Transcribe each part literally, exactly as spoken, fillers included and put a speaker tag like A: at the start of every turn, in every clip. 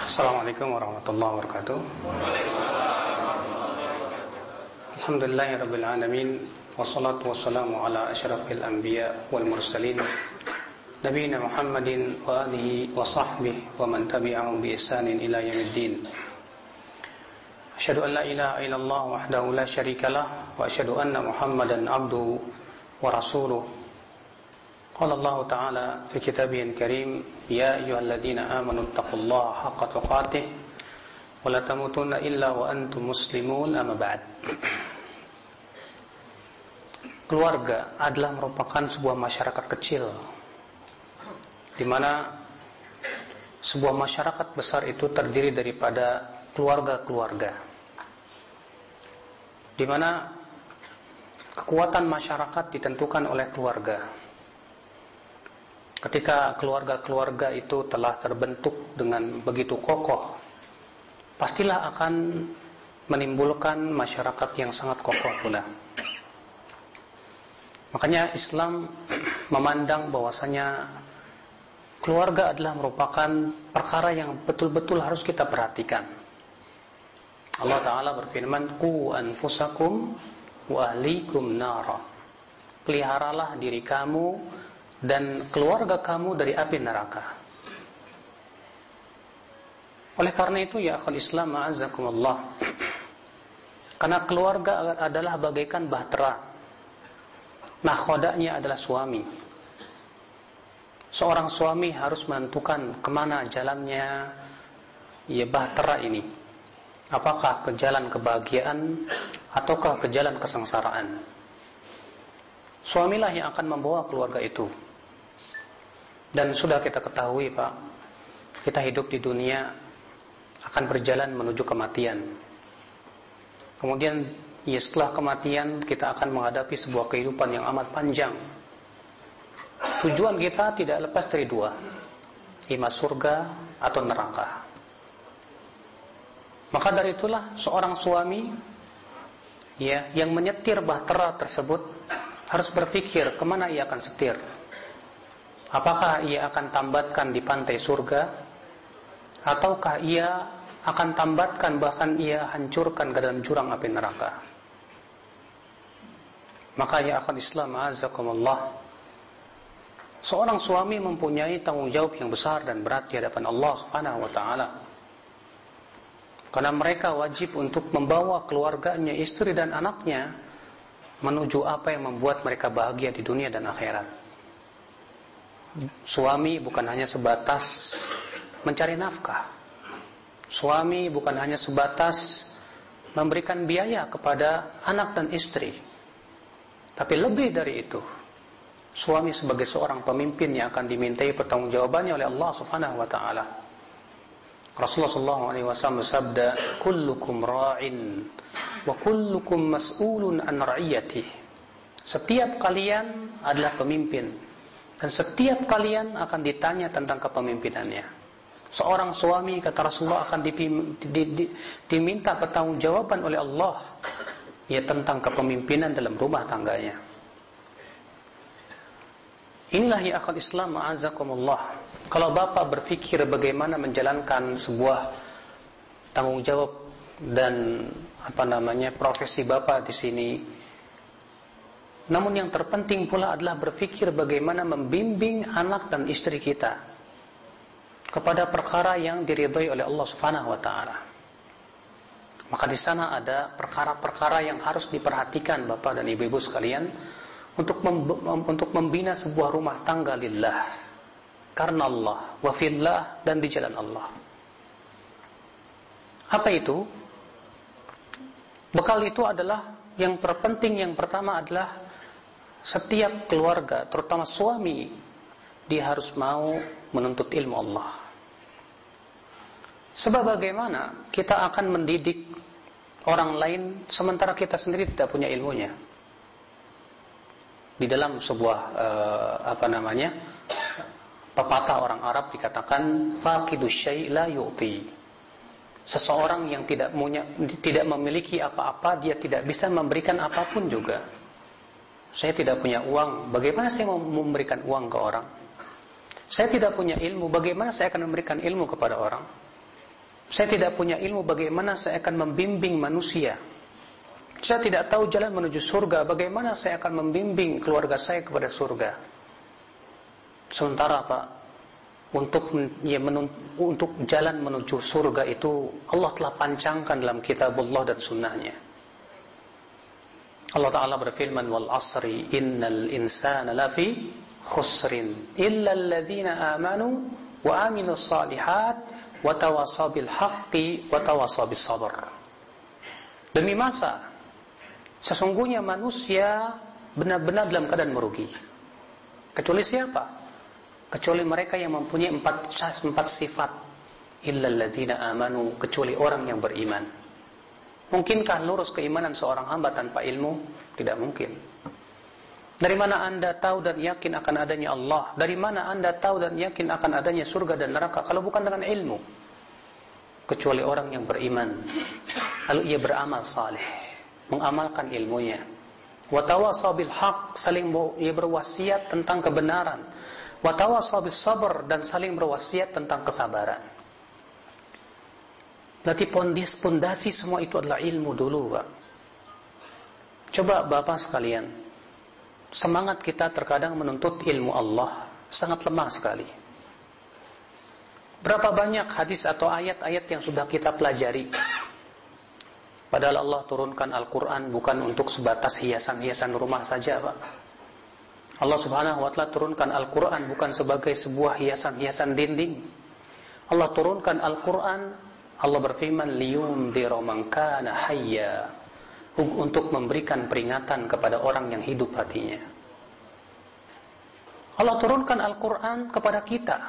A: Assalamualaikum warahmatullahi wabarakatuh. Alhamdulillahirabbil alamin wassalatu wassalamu ala asyrafil anbiya wal mursalin nabiyina Muhammadin wa alihi wa sahbihi wa man tabi'ahum bi ihsanin ila yaumiddin. Asyhadu an la ilaha illallah wahdahu la syarikalah wa asyhadu anna Muhammadan abduhu wa rasuluh. Qala Allah Ta'ala fi kitabihil karim, ya ayyuhalladzina amanu taqullaha haqqa tuqatih wa la tamutunna illa wa antum muslimun, amma ba'd. Keluarga adalah merupakan sebuah masyarakat kecil di mana sebuah masyarakat besar itu terdiri daripada keluarga-keluarga, di mana kekuatan masyarakat ditentukan oleh keluarga. Ketika keluarga-keluarga itu telah terbentuk dengan begitu kokoh, pastilah akan menimbulkan masyarakat yang sangat kokoh pula. Makanya Islam memandang bahwasanya keluarga adalah merupakan perkara yang betul-betul harus kita perhatikan. Allah Ta'ala berfirman, Qu anfusakum wa ahlikum nara. Peliharalah diri kamu dan keluarga kamu dari api neraka. Oleh karena itu, ya akhul Islam, a'azzakumullah, karena keluarga adalah bagaikan bahtera, nahkodanya adalah suami. Seorang suami harus menentukan kemana jalannya ya bahtera ini, apakah ke jalan kebahagiaan ataukah ke jalan kesengsaraan. Suamilah yang akan membawa keluarga itu. Dan sudah kita ketahui, Pak, kita hidup di dunia akan berjalan menuju kematian. Kemudian ya setelah kematian kita akan menghadapi sebuah kehidupan yang amat panjang. Tujuan kita tidak lepas dari dua, imma surga atau neraka. Maka dari itulah seorang suami ya yang menyetir bahtera tersebut harus berpikir kemana ia akan setir. Apakah ia akan tambatkan di pantai surga, ataukah ia akan tambatkan bahkan ia hancurkan ke dalam jurang api neraka. Maka ya akhwan Islam, a'azzakumullah, seorang suami mempunyai tanggung jawab yang besar dan berat di hadapan Allah Subhanahu wa taala. Karena mereka wajib untuk membawa keluarganya, istri dan anaknya menuju apa yang membuat mereka bahagia di dunia dan akhirat. Suami bukan hanya sebatas mencari nafkah. Suami bukan hanya sebatas memberikan biaya kepada anak dan istri. Tapi lebih dari itu, suami sebagai seorang pemimpin yang akan dimintai pertanggungjawabannya oleh Allah Subhanahu wa taala. Rasulullah sallallahu alaihi wasallam bersabda, "Kullukum ra'in wa kullukum mas'ulun an ra'iyatihi." Setiap kalian adalah pemimpin dan setiap kalian akan ditanya tentang kepemimpinannya. Seorang suami, kata Rasulullah, akan dipim, di, di, diminta pertanggungjawaban oleh Allah ya tentang kepemimpinan dalam rumah tangganya. Inilah ya akhul Islam, a'azzakumullah. Kalau bapak berpikir bagaimana menjalankan sebuah tanggung jawab dan apa namanya profesi bapak di sini, namun yang terpenting pula adalah berpikir bagaimana membimbing anak dan istri kita kepada perkara yang diridhai oleh Allah Subhanahu wa taala. Maka di sana ada perkara-perkara yang harus diperhatikan bapak dan ibu-ibu sekalian untuk mem- untuk membina sebuah rumah tangga lillah, karena Allah, wa fillah, dan di jalan Allah. Apa itu? Bekal itu adalah yang terpenting, yang pertama adalah setiap keluarga, terutama suami, dia harus mau menuntut ilmu Allah. Sebab bagaimana kita akan mendidik orang lain sementara kita sendiri tidak punya ilmunya? Di dalam sebuah uh, apa namanya pepatah orang Arab dikatakan, faqidus syai' la yu'ti. Seseorang yang tidak punya, tidak memiliki apa-apa, dia tidak bisa memberikan apapun juga. Saya tidak punya uang, bagaimana saya mau memberikan uang ke orang? Saya tidak punya ilmu, bagaimana saya akan memberikan ilmu kepada orang? Saya tidak punya ilmu bagaimana saya akan membimbing manusia. Saya tidak tahu jalan menuju surga, bagaimana saya akan membimbing keluarga saya kepada surga. Sementara Pak, untuk ya, menun, untuk jalan menuju surga itu Allah telah pancangkan dalam kitabullah dan sunnahnya. Allah Ta'ala berfirman, wal asri innal insana lafi khusrin illa alladhina amanu wa amilus salihat wa tawasaw bil haqqi wa tawasaw bis sabr. Demi masa, sesungguhnya manusia benar-benar dalam keadaan merugi. Kecuali siapa? Kecuali mereka yang mempunyai empat, empat sifat. Illal ladzina amanu, kecuali orang yang beriman. Mungkinkah lurus keimanan seorang hamba tanpa ilmu? Tidak mungkin. Dari mana Anda tahu dan yakin akan adanya Allah? Dari mana Anda tahu dan yakin akan adanya surga dan neraka kalau bukan dengan ilmu? Kecuali orang yang beriman, lalu ia beramal saleh, mengamalkan ilmunya. Wa tawasaw bil haqq, saling ia berwasiat tentang kebenaran. Wa tawasaw bis sabr, dan saling berwasiat tentang kesabaran. Berarti pondasi semua itu adalah ilmu dulu, Pak. Coba Bapak sekalian, semangat kita terkadang menuntut ilmu Allah sangat lemah sekali. Berapa banyak hadis atau ayat-ayat yang sudah kita pelajari, padahal Allah turunkan Al-Quran bukan untuk sebatas hiasan-hiasan rumah saja, Pak. Allah Subhanahu wa Ta'ala turunkan Al-Quran bukan sebagai sebuah hiasan-hiasan dinding. Allah turunkan Al-Quran, Allah berfirman, liyundhira man kana hayya, untuk memberikan peringatan kepada orang yang hidup hatinya. Allah turunkan Al-Quran kepada kita.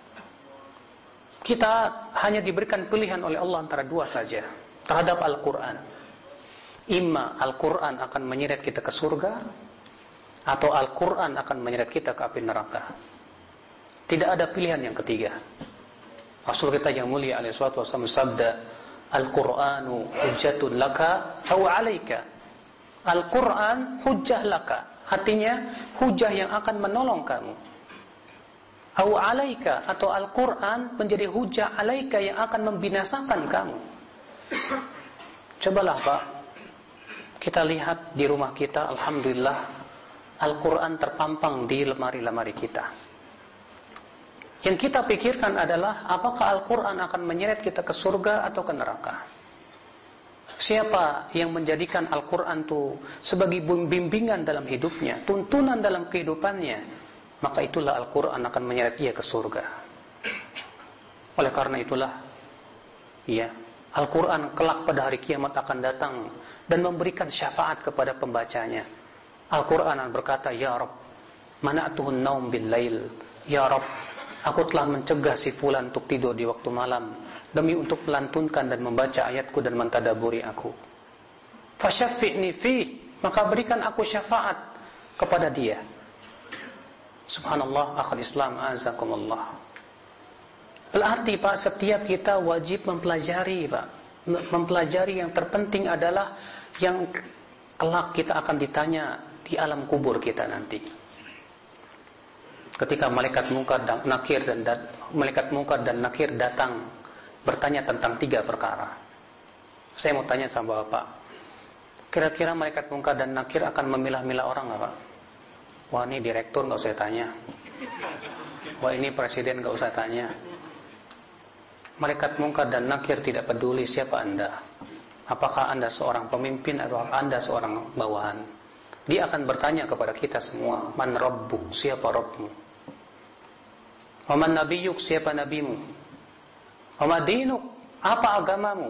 A: Kita hanya diberikan pilihan oleh Allah antara dua saja terhadap Al-Quran. Imma Al-Quran akan menyeret kita ke surga, atau Al-Quran akan menyeret kita ke api neraka. Tidak ada pilihan yang ketiga. Rasul kita yang mulia alaihi salatu wasallam sabda, Al-Qur'anu hujjatun laka aw 'alaika. Al-Qur'an hujjah laka, artinya hujjah yang akan menolong kamu. Aw 'alaika, atau Al-Qur'an menjadi hujjah 'alaika yang akan membinasakan kamu. Cobalah Pak, kita lihat di rumah kita, alhamdulillah Al-Qur'an terpampang di lemari-lemari kita. Yang kita pikirkan adalah apakah Al-Quran akan menyeret kita ke surga atau ke neraka. Siapa yang menjadikan Al-Quran itu sebagai bimbingan dalam hidupnya, tuntunan dalam kehidupannya, maka itulah Al-Quran akan menyeret dia ke surga. Oleh karena itulah, ya, Al-Quran kelak pada hari kiamat akan datang dan memberikan syafaat kepada pembacanya. Al-Quran berkata, Ya Rabb, mana'tuhun naum bil lail. Ya Rabb, aku telah mencegah si fulan untuk tidur di waktu malam demi untuk melantunkan dan membaca ayatku dan mentadaburi aku. Fasyafi'ni fih, maka berikan aku syafaat kepada dia. Subhanallah, akhul Islam, azakumullah. Berarti Pak, setiap kita wajib mempelajari, Pak. Mempelajari yang terpenting adalah yang kelak kita akan ditanya di alam kubur kita nanti. Ketika malaikat Munkar dan Nakir dan dat, malaikat Munkar dan Nakir datang bertanya tentang tiga perkara. Saya mau tanya sama Bapak, kira-kira malaikat Munkar dan Nakir akan memilah-milah orang nggak Pak? Wah, ini direktur nggak usah tanya. Wah, ini presiden nggak usah tanya. Malaikat Munkar dan Nakir tidak peduli siapa Anda. Apakah Anda seorang pemimpin atau Anda seorang bawahan? Dia akan bertanya kepada kita semua, Man Rabbuk, siapa Rabbmu? Waman Nabiyuk, siapa nabimu? Wama dinuk, apa agamamu?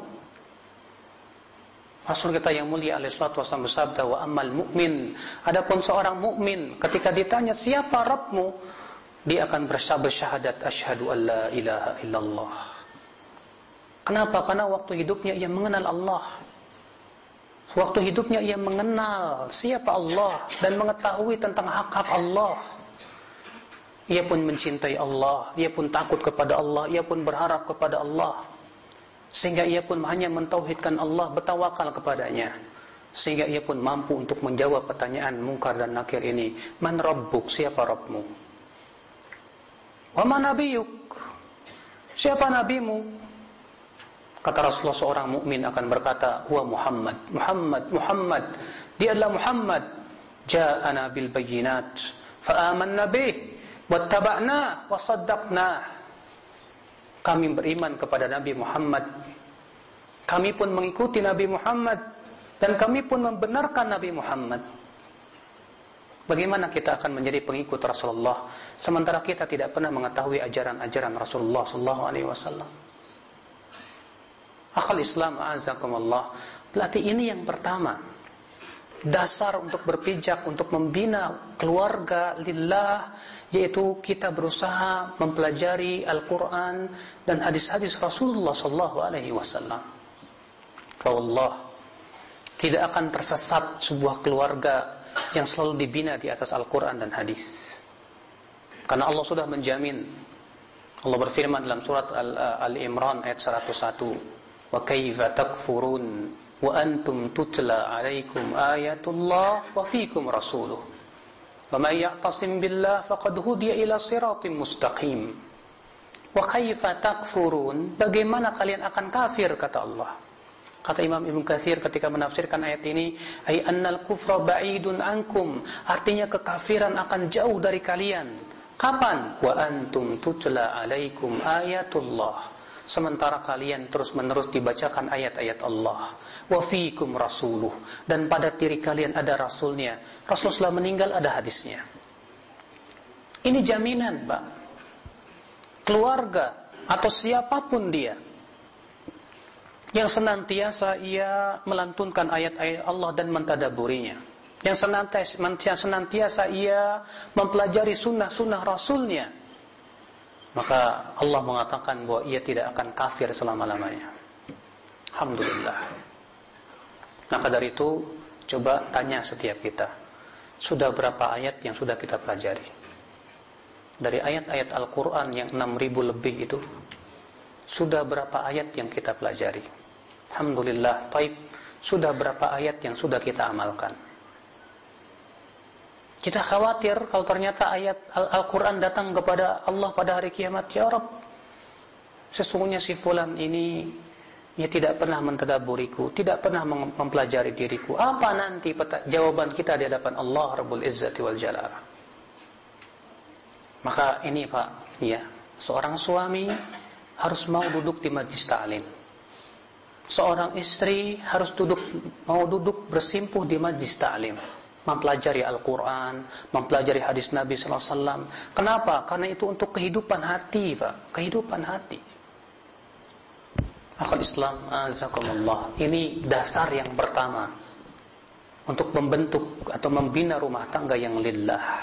A: Rasul kita yang mulia alaihi salatu wasallam bersabda, wa ammal mu'min, adapun seorang mukmin ketika ditanya siapa Rabbmu, dia akan bersyahadat asyhadu an la ilaha illallah. Kenapa? Karena waktu hidupnya ia mengenal Allah. Waktu hidupnya ia mengenal siapa Allah dan mengetahui tentang hak-hak Allah. Ia pun mencintai Allah, ia pun takut kepada Allah, ia pun berharap kepada Allah. Sehingga ia pun hanya mentauhidkan Allah, bertawakal kepadanya. Sehingga ia pun mampu untuk menjawab pertanyaan Munkar dan Nakir ini. Man Rabbuk, siapa Rabbmu? Wa man Nabiyuk, siapa nabimu? Kata Rasulullah, seorang mukmin akan berkata, huwa Muhammad, Muhammad, Muhammad. Dia adalah Muhammad. Ja'ana bil bayyinat, fa'amanna bih, wattaba'na, wasaddaqna. Kami beriman kepada Nabi Muhammad. Kami pun mengikuti Nabi Muhammad. Dan kami pun membenarkan Nabi Muhammad. Bagaimana kita akan menjadi pengikut Rasulullah sementara kita tidak pernah mengetahui ajaran-ajaran Rasulullah sallallahu alaihi wasallam? Akhal Islam, a'azakumullah. Berarti ini yang pertama, dasar untuk berpijak, untuk membina keluarga lillah, yaitu kita berusaha mempelajari Al-Quran dan hadis-hadis Rasulullah sallallahu alaihi wasallam. Wallah, tidak akan tersesat sebuah keluarga yang selalu dibina di atas Al-Quran dan hadis. Karena Allah sudah menjamin. Allah berfirman dalam surat Al-Imran ayat seratus satu, wa kaifa takfurun wa antum tutla alaikum ayatullah wa fiikum rasuluh wa may ya'tasim billah faqad hudiya ila siratim mustaqim. Wa kaifa takfurun, bagaimana kalian akan kafir, kata Allah. Kata Imam Ibnu Katsir ketika menafsirkan ayat ini, ay annal kufra ba'idun ankum, artinya kekafiran akan jauh dari kalian. Kapan? Wa antum tutla alaikum ayatullah, sementara kalian terus-menerus dibacakan ayat-ayat Allah. Wa fiikum rasuluh, dan pada diri kalian ada rasulnya. Rasulullah meninggal, ada hadisnya. Ini jaminan, Pak. Keluarga atau siapapun dia yang senantiasa ia melantunkan ayat-ayat Allah dan mentadaburinya, yang senantiasa, senantiasa ia mempelajari sunnah-sunnah Rasulnya, maka Allah mengatakan bahwa ia tidak akan kafir selama-lamanya. Alhamdulillah. Maka dari itu, coba tanya setiap kita, sudah berapa ayat yang sudah kita pelajari? Dari ayat-ayat Al-Quran yang enam ribu lebih itu, sudah berapa ayat yang kita pelajari? Alhamdulillah. Taib, sudah berapa ayat yang sudah kita amalkan? Kita khawatir kalau ternyata ayat Al-Quran datang kepada Allah pada hari kiamat, ya Rabb, sesungguhnya si fulan ini ia tidak pernah mentadaburiku, tidak pernah mempelajari diriku. Apa nanti jawaban kita di hadapan Allah Rabbul Izzati wal Jalalah? Maka ini Pak, ya, seorang suami harus mau duduk di majlis ta'lim. Seorang istri harus duduk, mau duduk bersimpuh di majlis ta'lim, mempelajari Al-Quran, mempelajari hadis Nabi sallallahu alaihi wasallam. Kenapa? Karena itu untuk kehidupan hati, Pak. Kehidupan hati. Akhul Islam, azakumullah. Ini dasar yang pertama untuk membentuk atau membina rumah tangga yang lillah.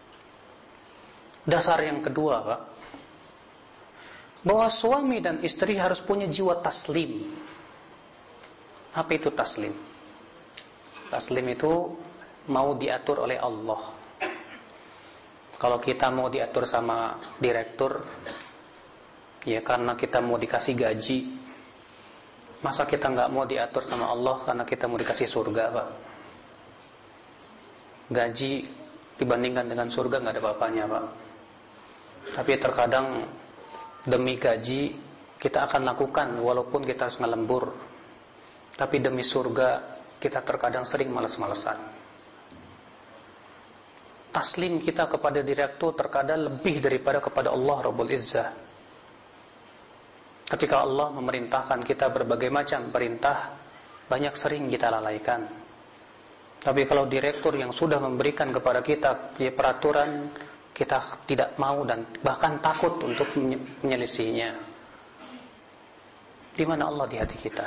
A: Dasar yang kedua, Pak, bahwa suami dan istri harus punya jiwa taslim. Apa itu taslim? Taslim itu mau diatur oleh Allah. Kalau kita mau diatur sama direktur, ya karena kita mau dikasih gaji, masa kita nggak mau diatur sama Allah karena kita mau dikasih surga, Pak? Gaji dibandingkan dengan surga nggak ada apa-apanya, Pak. Tapi terkadang demi gaji kita akan lakukan walaupun kita harus ngelembur. Tapi demi surga kita terkadang sering malas-malesan. Taslim kita kepada direktur terkadang lebih daripada kepada Allah Rabbul Izzah. Ketika Allah memerintahkan kita berbagai macam perintah, banyak sering kita lalaikan. Tapi kalau direktur yang sudah memberikan kepada kita ya, peraturan, kita tidak mau dan bahkan takut untuk menyelisihinya. Di mana Allah di hati kita?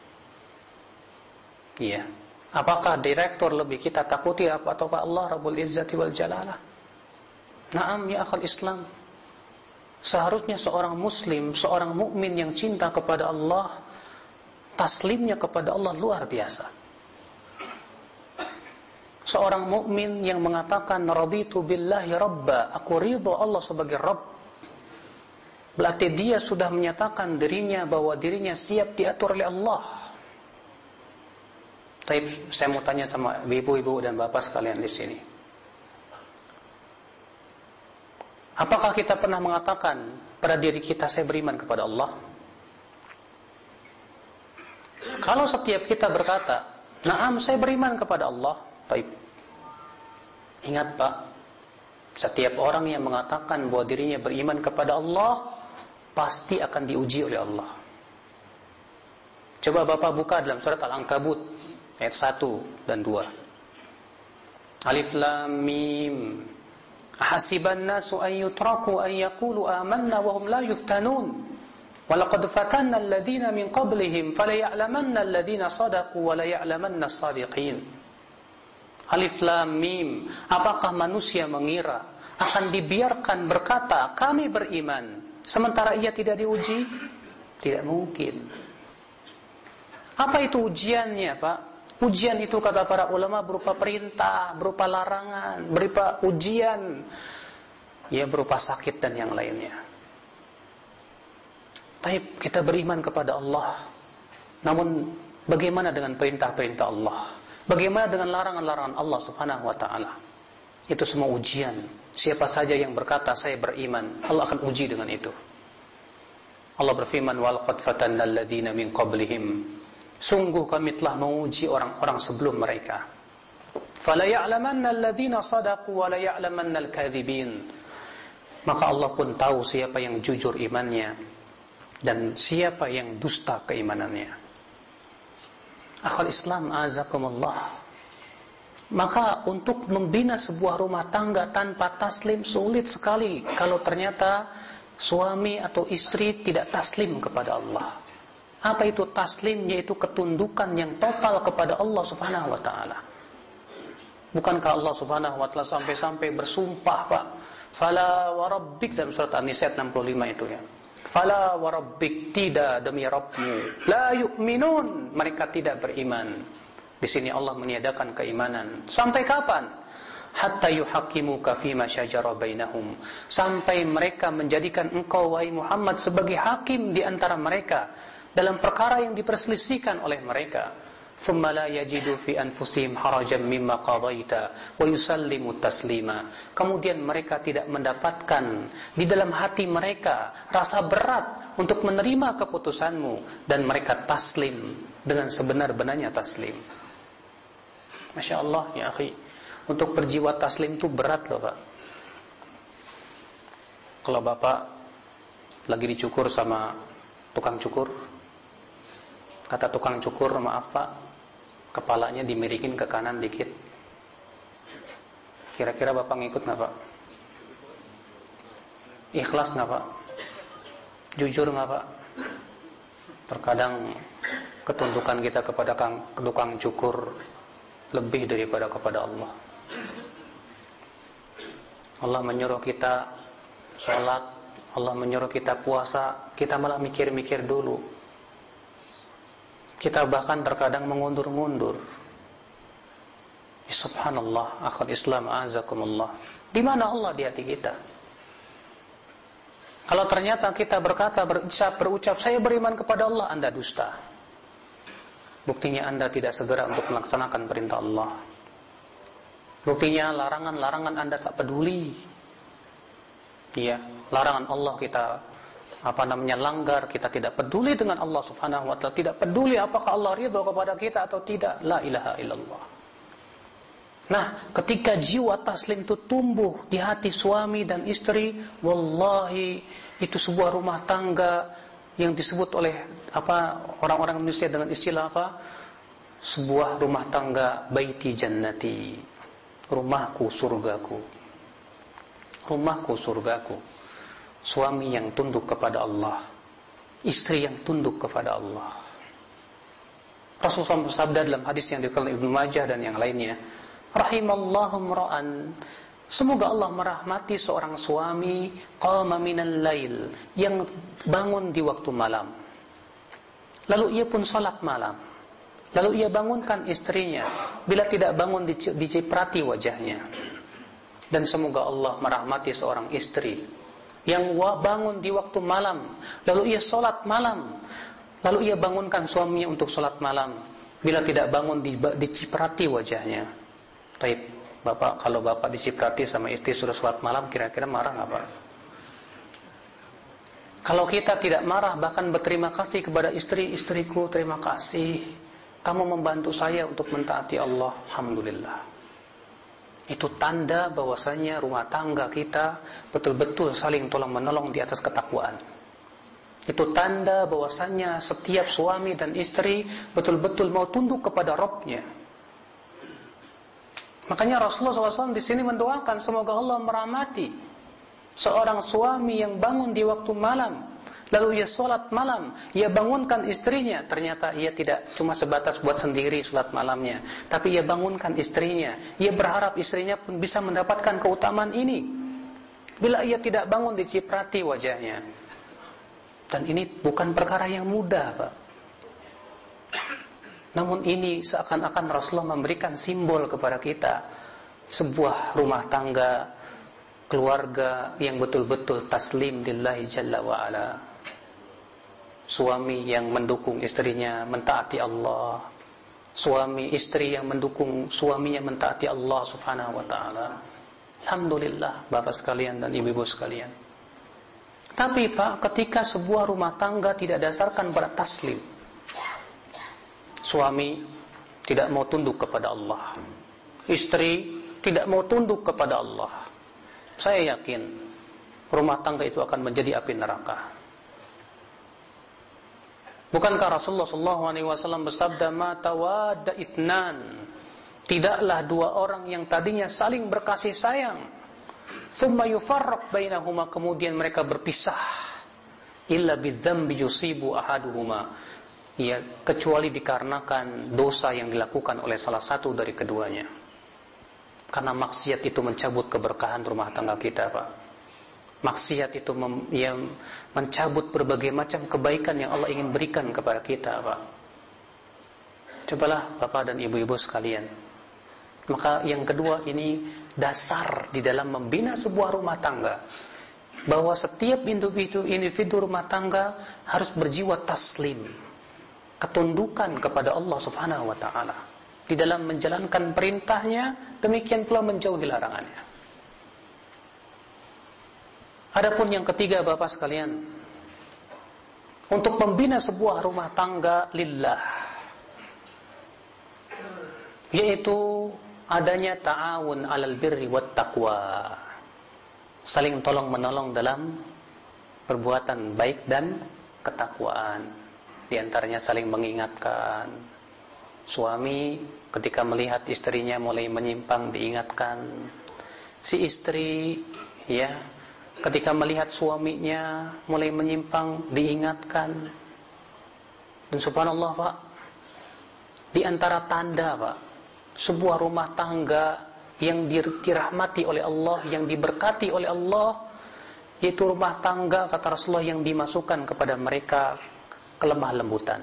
A: Iya. Apakah direktur lebih kita takuti atau Allah Rabbul Izzati wal Jalalah? Naam ya akhal Islam. Seharusnya seorang muslim, seorang mukmin yang cinta kepada Allah, taslimnya kepada Allah luar biasa. Seorang mukmin yang mengatakan raditu billahi rabba, aku ridho Allah sebagai Rabb, berarti dia sudah menyatakan dirinya bahwa dirinya siap diatur oleh Allah. Tapi saya mau tanya sama ibu-ibu dan bapak sekalian di sini. Apakah kita pernah mengatakan pada diri kita saya beriman kepada Allah? Kalau setiap kita berkata, "Na'am, saya beriman kepada Allah." Baik. Ingat Pak, setiap orang yang mengatakan bahwa dirinya beriman kepada Allah pasti akan diuji oleh Allah. Coba Bapak buka dalam surat Al-Ankabut ayat satu dan dua. Alif Lam Mim. Ahasiban nasu an yutraku an yaqulu amanna wa hum la yuftanun. Walaqad fatanna alladhina min qablihim falaya'lamanna alladhina sadaqu wa laya'lamanna as-sadiqin. Alif Lam Mim. Apakah manusia mengira akan dibiarkan berkata kami beriman sementara ia tidak diuji? Tidak mungkin. Apa itu ujiannya, Pak? Ujian itu kata para ulama berupa perintah, berupa larangan, berupa ujian, ya berupa sakit dan yang lainnya. Taib, kita beriman kepada Allah. Namun bagaimana dengan perintah-perintah Allah? Bagaimana dengan larangan-larangan Allah Subhanahu wa taala? Itu semua ujian. Siapa saja yang berkata saya beriman, Allah akan uji dengan itu. Allah berfirman, "Walaqad fatanna alladziina min qablihim." Sungguh kami telah menguji orang-orang sebelum mereka. "Fala ya'lamanna alladziina shadaqu wa la ya'lamanna al-kadzibin." Maka Allah pun tahu siapa yang jujur imannya dan siapa yang dusta keimanannya. Akhal Islam azakumullah. Maka untuk membina sebuah rumah tangga tanpa taslim sulit sekali kalau ternyata suami atau istri tidak taslim kepada Allah. Apa itu taslim? Yaitu ketundukan yang total kepada Allah Subhanahu wa taala. Bukankah Allah Subhanahu wa taala sampai-sampai bersumpah, Pak? Fala wa rabbik, dalam surat An-Nisa enam puluh lima itu ya. Fala wa rabbik, tidak demi Rabbmu, la yu'minun, mereka tidak beriman. Di sini Allah meniadakan keimanan. Sampai kapan? Hatta yuhaqqimuka fima syajara bainahum. Sampai mereka menjadikan engkau wahai Muhammad sebagai hakim di antara mereka dalam perkara yang diperselisihkan oleh mereka. Thumma la yajidu fi anfusihim harajan mimma qadaita wa yusallimu taslima. Kemudian mereka tidak mendapatkan di dalam hati mereka rasa berat untuk menerima keputusanmu dan mereka taslim dengan sebenar-benarnya taslim. Masya Allah ya akhi, untuk berjiwa taslim itu berat loh Pak. Kalau Bapak lagi dicukur sama tukang cukur, kata tukang cukur, maaf Pak, kepalanya dimirikin ke kanan dikit, kira-kira Bapak ngikut nggak Pak? Ikhlas nggak Pak? Jujur nggak Pak? Terkadang ketundukan kita kepada tukang cukur lebih daripada kepada Allah. Allah menyuruh kita sholat, Allah menyuruh kita puasa, kita malah mikir-mikir dulu. Kita bahkan terkadang mengundur-ngundur. Ya, subhanallah, akhwat Islam azakumullah. Di mana Allah di hati kita? Kalau ternyata kita berkata, berucap, berucap, saya beriman kepada Allah, Anda dusta. Buktinya Anda tidak segera untuk melaksanakan perintah Allah. Buktinya larangan-larangan Anda tak peduli. Iya, larangan Allah kita apa namanya langgar, kita tidak peduli dengan Allah Subhanahu wa taala, tidak peduli apakah Allah ridha kepada kita atau tidak. La ilaha illallah. Nah, ketika jiwa taslim itu tumbuh di hati suami dan istri, wallahi itu sebuah rumah tangga yang disebut oleh apa orang-orang Indonesia dengan istilah apa? Sebuah rumah tangga baiti jannati. Rumahku surgaku. Rumahku surgaku. Suami yang tunduk kepada Allah, istri yang tunduk kepada Allah. Rasulullah bersabda dalam hadis yang diriwayatkan Ibnu Majah dan yang lainnya, rahimallahu mra'an, semoga Allah merahmati seorang suami qama minal lail, yang bangun di waktu malam, lalu ia pun salat malam, lalu ia bangunkan istrinya bila tidak bangun diciprati wajahnya. Dan semoga Allah merahmati seorang istri yang bangun di waktu malam, lalu ia sholat malam, lalu ia bangunkan suaminya untuk sholat malam, bila tidak bangun diciprati wajahnya. Taib, Bapak, kalau Bapak diciprati sama istri sudah sholat malam, kira-kira marah nggak Pak? Kalau kita tidak marah, bahkan berterima kasih kepada istri, istriku terima kasih, kamu membantu saya untuk mentaati Allah, alhamdulillah. Itu tanda bahwasanya rumah tangga kita betul-betul saling tolong menolong di atas ketakwaan. Itu tanda bahwasanya setiap suami dan istri betul-betul mau tunduk kepada Rabb-nya. Makanya Rasulullah shallallahu alaihi wasallam di sini mendoakan semoga Allah merahmati seorang suami yang bangun di waktu malam, lalu ia sholat malam, ia bangunkan istrinya. Ternyata ia tidak cuma sebatas buat sendiri sholat malamnya, tapi ia bangunkan istrinya. Ia berharap istrinya pun bisa mendapatkan keutamaan ini. Bila ia tidak bangun, diciprati wajahnya. Dan ini bukan perkara yang mudah, Pak. Namun ini seakan-akan Rasulullah memberikan simbol kepada kita, sebuah rumah tangga, keluarga yang betul-betul taslim lillahi jalla wa'ala. Suami yang mendukung istrinya mentaati Allah, suami istri yang mendukung suaminya mentaati Allah subhanahu wa ta'ala. Alhamdulillah Bapak sekalian dan ibu-ibu sekalian. Tapi Pak, ketika sebuah rumah tangga tidak dasarkan pada taslim, suami tidak mau tunduk kepada Allah, istri tidak mau tunduk kepada Allah, saya yakin rumah tangga itu akan menjadi api neraka. Bukankah Rasulullah sallallahu alaihi wasallam bersabda, "Ma tawadda itsnan," tidaklah dua orang yang tadinya saling berkasih sayang, "tsumma yufarraq bainahuma," kemudian mereka berpisah, "illa bidzambi yusibu ahaduhuma," ya, kecuali dikarenakan dosa yang dilakukan oleh salah satu dari keduanya. Karena maksiat itu mencabut keberkahan rumah tangga kita, Pak. Maksiat itu mem, yang mencabut berbagai macam kebaikan yang Allah ingin berikan kepada kita, Pak. Cobalah Bapak dan ibu-ibu sekalian. Maka yang kedua ini dasar di dalam membina sebuah rumah tangga, bahwa setiap individu individu rumah tangga harus berjiwa taslim, ketundukan kepada Allah subhanahu wa ta'ala di dalam menjalankan perintahnya, demikian pula menjauhi larangannya. Adapun yang ketiga Bapak sekalian, untuk membina sebuah rumah tangga lillah, yaitu adanya ta'awun 'alal birri wat taqwa, saling tolong menolong dalam perbuatan baik dan ketakwaan. Di antaranya saling mengingatkan. Suami ketika melihat istrinya mulai menyimpang diingatkan. Si istri ya ketika melihat suaminya mulai menyimpang diingatkan. Dan subhanallah Pak, di antara tanda Pak sebuah rumah tangga yang dirahmati oleh Allah, yang diberkati oleh Allah, yaitu rumah tangga kata Rasulullah yang dimasukkan kepada mereka kelemah lembutan.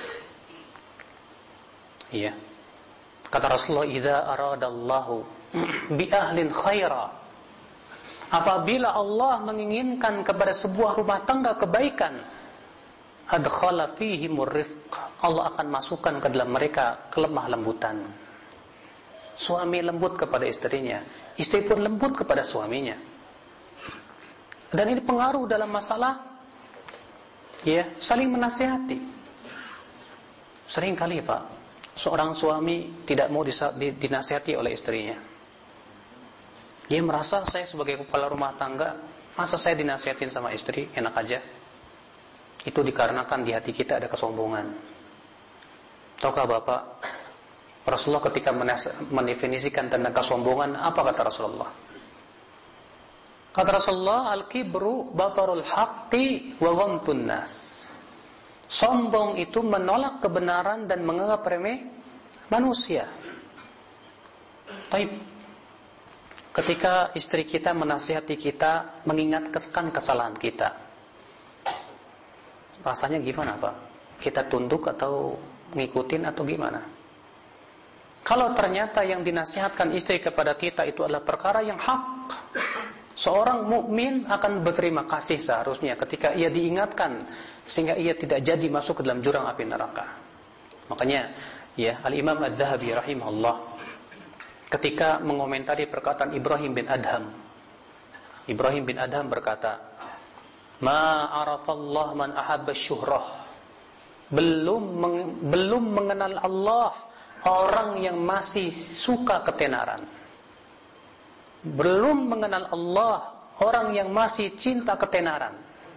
A: Iya. Kata Rasulullah, "Idza aradallahu bi ahlin khaira," apabila Allah menginginkan kepada sebuah rumah tangga kebaikan, adkhala fihimur rifq, Allah akan masukkan ke dalam mereka kelemah lembutan. Suami lembut kepada istrinya, istri pun lembut kepada suaminya. Dan ini pengaruh dalam masalah ya, saling menasihati. Sering kali Pak, seorang suami tidak mau dinasihati oleh istrinya. Dia merasa, saya sebagai kepala rumah tangga, masa saya dinasihatin sama istri, enak aja. Itu dikarenakan di hati kita ada kesombongan. Tahukah Bapak, Rasulullah ketika mendefinisikan tentang kesombongan, apa kata Rasulullah? Kata Rasulullah, "Al-kibru batarul haqqi wa ghamtun nas." Sombong itu menolak kebenaran dan menganggap remeh manusia. Baik. Ketika istri kita menasihati kita, mengingatkan kesalahan kita, rasanya gimana Pak? Kita tunduk atau ngikutin atau gimana? Kalau ternyata yang dinasihatkan istri kepada kita itu adalah perkara yang hak, seorang mukmin akan berterima kasih seharusnya ketika ia diingatkan sehingga ia tidak jadi masuk ke dalam jurang api neraka. Makanya ya Al-Imam Adz-Dzahabi rahimahullah ketika mengomentari perkataan Ibrahim bin Adham, Ibrahim bin Adham berkata, Ma arafallah man ahabba syuhrah. Belum meng, belum mengenal Allah orang yang masih suka ketenaran. Belum mengenal Allah orang yang masih cinta ketenaran.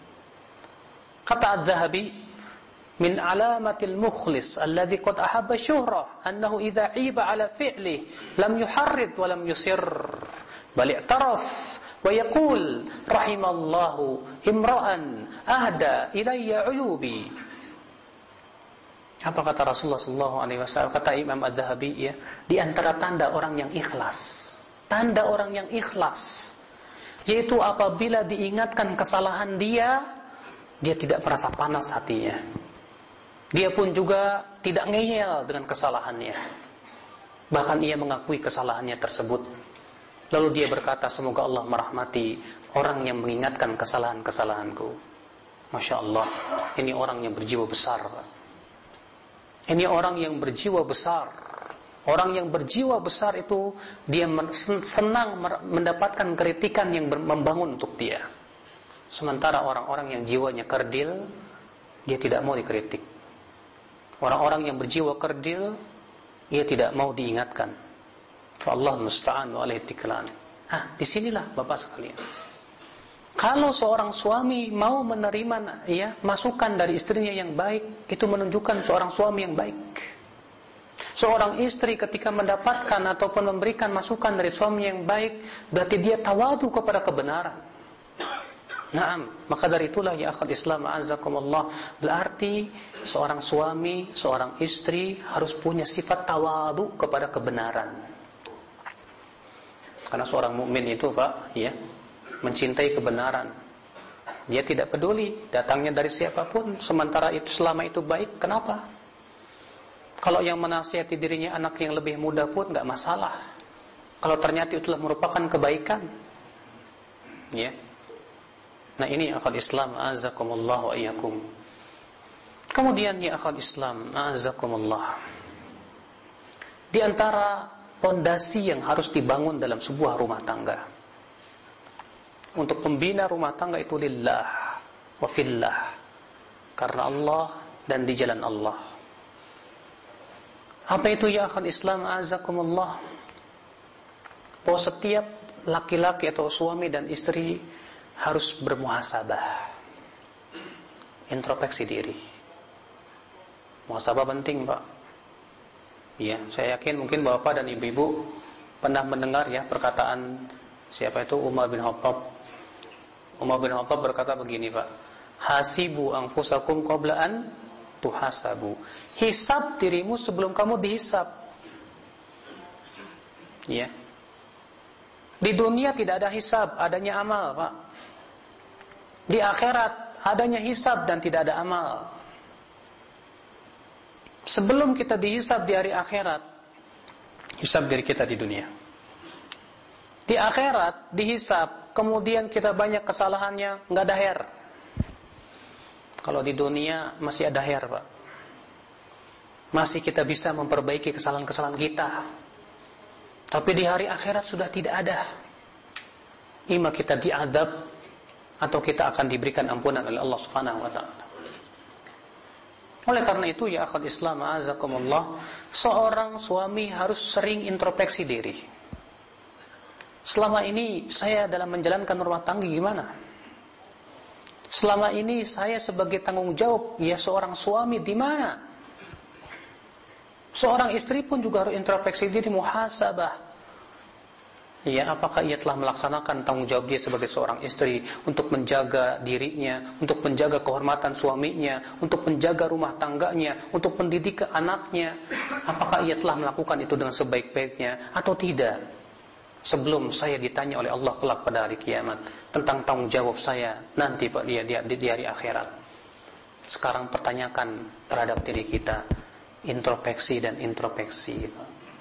A: Kata Az-Zahabi, min alamatil mukhlis alladhi qad ahabba syuhrah annahu idza iba ala fi'li lam yuharrid wa lam yusir bal i'taraf wa yaqul rahimallahu imra'an ahda ilayya uyubi. Apa kata Rasulullah sallallahu alaihi wasallam? Kata Imam Az-Zahabi, ya, di antara tanda orang yang ikhlas, tanda orang yang ikhlas, yaitu apabila diingatkan kesalahan dia, dia tidak merasa panas hatinya. Dia pun juga tidak ngeyel dengan kesalahannya. Bahkan ia mengakui kesalahannya tersebut. Lalu dia berkata, semoga Allah merahmati orang yang mengingatkan kesalahan-kesalahanku. Masya Allah, ini orang yang berjiwa besar. Ini orang yang berjiwa besar. Orang yang berjiwa besar itu, dia senang mendapatkan kritikan yang membangun untuk dia. Sementara orang-orang yang jiwanya kerdil, dia tidak mau dikritik. Orang-orang yang berjiwa kerdil, ia tidak mau diingatkan. Fa Allah musta'an wa alaihi tiklan. Ah, disinilah Bapak sekalian. Kalau seorang suami mau menerima, ya, masukan dari istrinya yang baik, itu menunjukkan seorang suami yang baik. Seorang istri ketika mendapatkan ataupun memberikan masukan dari suami yang baik, berarti dia tawadu kepada kebenaran. Naam, maka dari itulah ya akhwat Islam a'azzakumullah, berarti seorang suami, seorang istri harus punya sifat tawadu kepada kebenaran. Karena seorang mukmin itu, Pak, ya, mencintai kebenaran. Dia tidak peduli datangnya dari siapapun, sementara itu selama itu baik. Kenapa? Kalau yang menasihati dirinya anak yang lebih muda pun enggak masalah. Kalau ternyata itulah merupakan kebaikan. Ya. Nah, ini akhwat Islam a'azzakumullah wa iyyakum. Kemudian ya akhwat Islam a'azzakumullah, di antara pondasi yang harus dibangun dalam sebuah rumah tangga, untuk pembina rumah tangga itu lillah wa fillah, karena Allah dan di jalan Allah. Apa itu ya akhwat Islam a'azzakumullah? Bahwa setiap laki-laki atau suami dan istri harus bermuhasabah, introspeksi diri. Muhasabah penting, Pak. Ya, saya yakin mungkin Bapak dan Ibu-ibu pernah mendengar ya perkataan siapa itu, Umar bin Khattab. Umar bin Khattab berkata begini, Pak, hasibu anfusakum qabla an tuhasabu. Hisab dirimu sebelum kamu dihisab. Ya. Di dunia tidak ada hisab, adanya amal, Pak. Di akhirat adanya hisab dan tidak ada amal. Sebelum kita dihisab di hari akhirat, hisab diri kita di dunia. Di akhirat dihisab, kemudian kita banyak kesalahannya, nggak ada her. Kalau di dunia masih ada her, Pak. Masih kita bisa memperbaiki kesalahan-kesalahan kita. Tapi di hari akhirat sudah tidak ada. Ima kita diadab atau kita akan diberikan ampunan oleh Allah Subhanahu wa taala. Oleh karena itu ya akhwat Islam a'azakumullah, seorang suami harus sering introspeksi diri. Selama ini saya dalam menjalankan rumah tangga gimana? Selama ini saya sebagai tanggung jawab ya seorang suami di mana? Seorang istri pun juga harus introspeksi diri, muhasabah. Ya, apakah ia telah melaksanakan tanggung jawab dia sebagai seorang istri untuk menjaga dirinya, untuk menjaga kehormatan suaminya, untuk menjaga rumah tangganya, untuk mendidik anaknya? Apakah ia telah melakukan itu dengan sebaik-baiknya atau tidak? Sebelum saya ditanya oleh Allah kelak pada hari kiamat tentang tanggung jawab saya nanti Pak dia di, di hari akhirat. Sekarang pertanyakan terhadap diri kita, introspeksi dan introspeksi.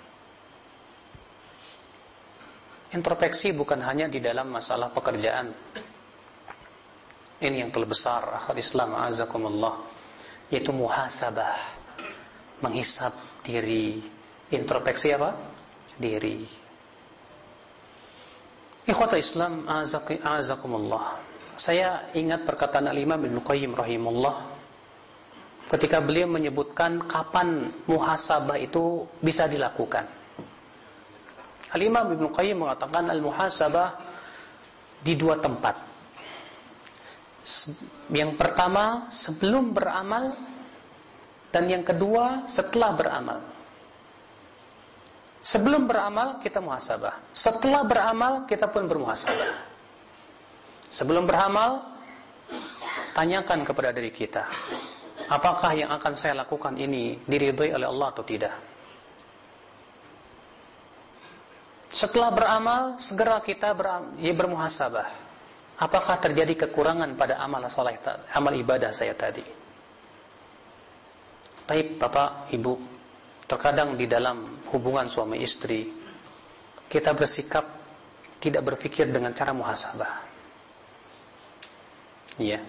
A: Introspeksi bukan hanya di dalam masalah pekerjaan. Ini yang terbesar akhwat Islam a'azakumullah, yaitu muhasabah, menghisab diri. Introspeksi apa? Diri. Ikhwata Islam a'azakumullah, Saya ingat perkataan Al-Imam Ibnu Qayyim rahimahullah ketika beliau menyebutkan kapan muhasabah itu bisa dilakukan. Al-Imam Ibnu Qayyim mengatakan al-muhasabah di dua tempat. Yang pertama sebelum beramal, dan yang kedua setelah beramal. Sebelum beramal kita muhasabah, setelah beramal kita pun bermuhasabah. Sebelum beramal, tanyakan kepada diri kita, apakah yang akan saya lakukan ini diridhoi oleh Allah atau tidak? Setelah beramal, segera kita ber, ya, bermuhasabah. Apakah terjadi kekurangan pada amal soleh, amal ibadah saya tadi? Baik, Bapak, Ibu, terkadang di dalam hubungan suami istri kita bersikap tidak berpikir dengan cara muhasabah. Iya.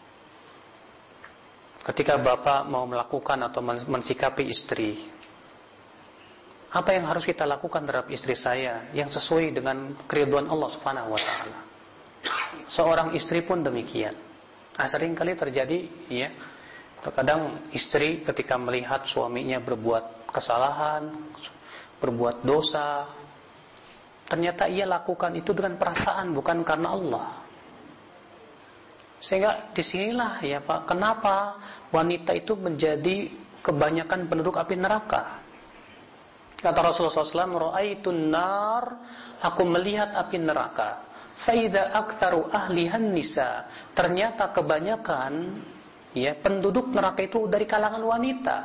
A: Ketika Bapak mau melakukan atau mensikapi istri, apa yang harus kita lakukan terhadap istri saya yang sesuai dengan keridhaan Allah Subhanahu wa taala? Seorang istri pun demikian. Nah, sering kali terjadi, ya, terkadang istri ketika melihat suaminya berbuat kesalahan, berbuat dosa, ternyata ia lakukan itu dengan perasaan, bukan karena Allah. Sehingga disinilah, ya Pak, kenapa wanita itu menjadi kebanyakan penduduk api neraka. Kata Rasulullah shallallahu alaihi wasallam, "Ra'aitun nar," aku melihat api neraka. Faida aktsaru ahlihan nisa, ternyata kebanyakan, ya, penduduk neraka itu dari kalangan wanita.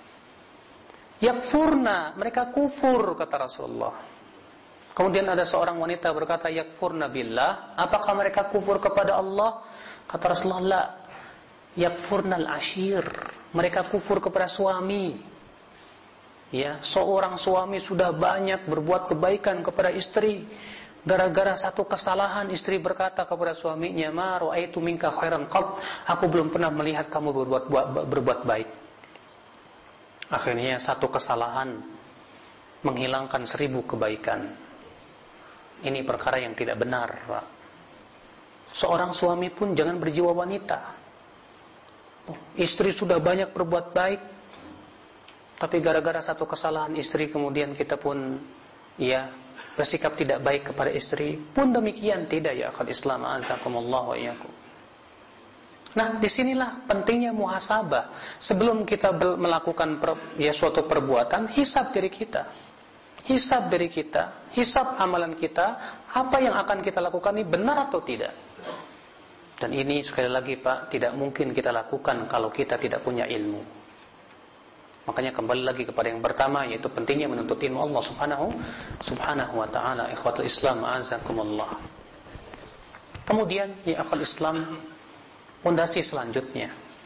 A: Yakfurna, mereka kufur, kata Rasulullah. Kemudian ada seorang wanita berkata, yakfurna billah, apakah mereka kufur kepada Allah? Kata Rasulullah, la, yakfurnal ashir, mereka kufur kepada suami. Ya, seorang suami sudah banyak berbuat kebaikan kepada istri, gara-gara satu kesalahan istri berkata kepada suaminya, ma ra'aitu minka khairan qat, aku belum pernah melihat kamu berbuat berbuat baik. Akhirnya satu kesalahan menghilangkan seribu kebaikan. Ini perkara yang tidak benar, Pak. Seorang suami pun jangan berjiwa wanita. Istri sudah banyak berbuat baik, tapi gara-gara satu kesalahan istri kemudian kita pun, ya, bersikap tidak baik kepada istri, pun demikian tidak, ya akhal Islam, azakumullah wa iyyakum. Nah, disinilah pentingnya muhasabah. Sebelum kita melakukan per, ya suatu perbuatan, hisab diri kita, hisab diri kita, hisab amalan kita, apa yang akan kita lakukan ini benar atau tidak. Dan ini sekali lagi, Pak, tidak mungkin kita lakukan kalau kita tidak punya ilmu. Makanya kembali lagi kepada yang pertama, yaitu pentingnya menuntut ilmu Allah subhanahu subhanahu wa ta'ala. Ikhwatul Islam, azakumullah. Kemudian, ya akhwal Islam, pondasi selanjutnya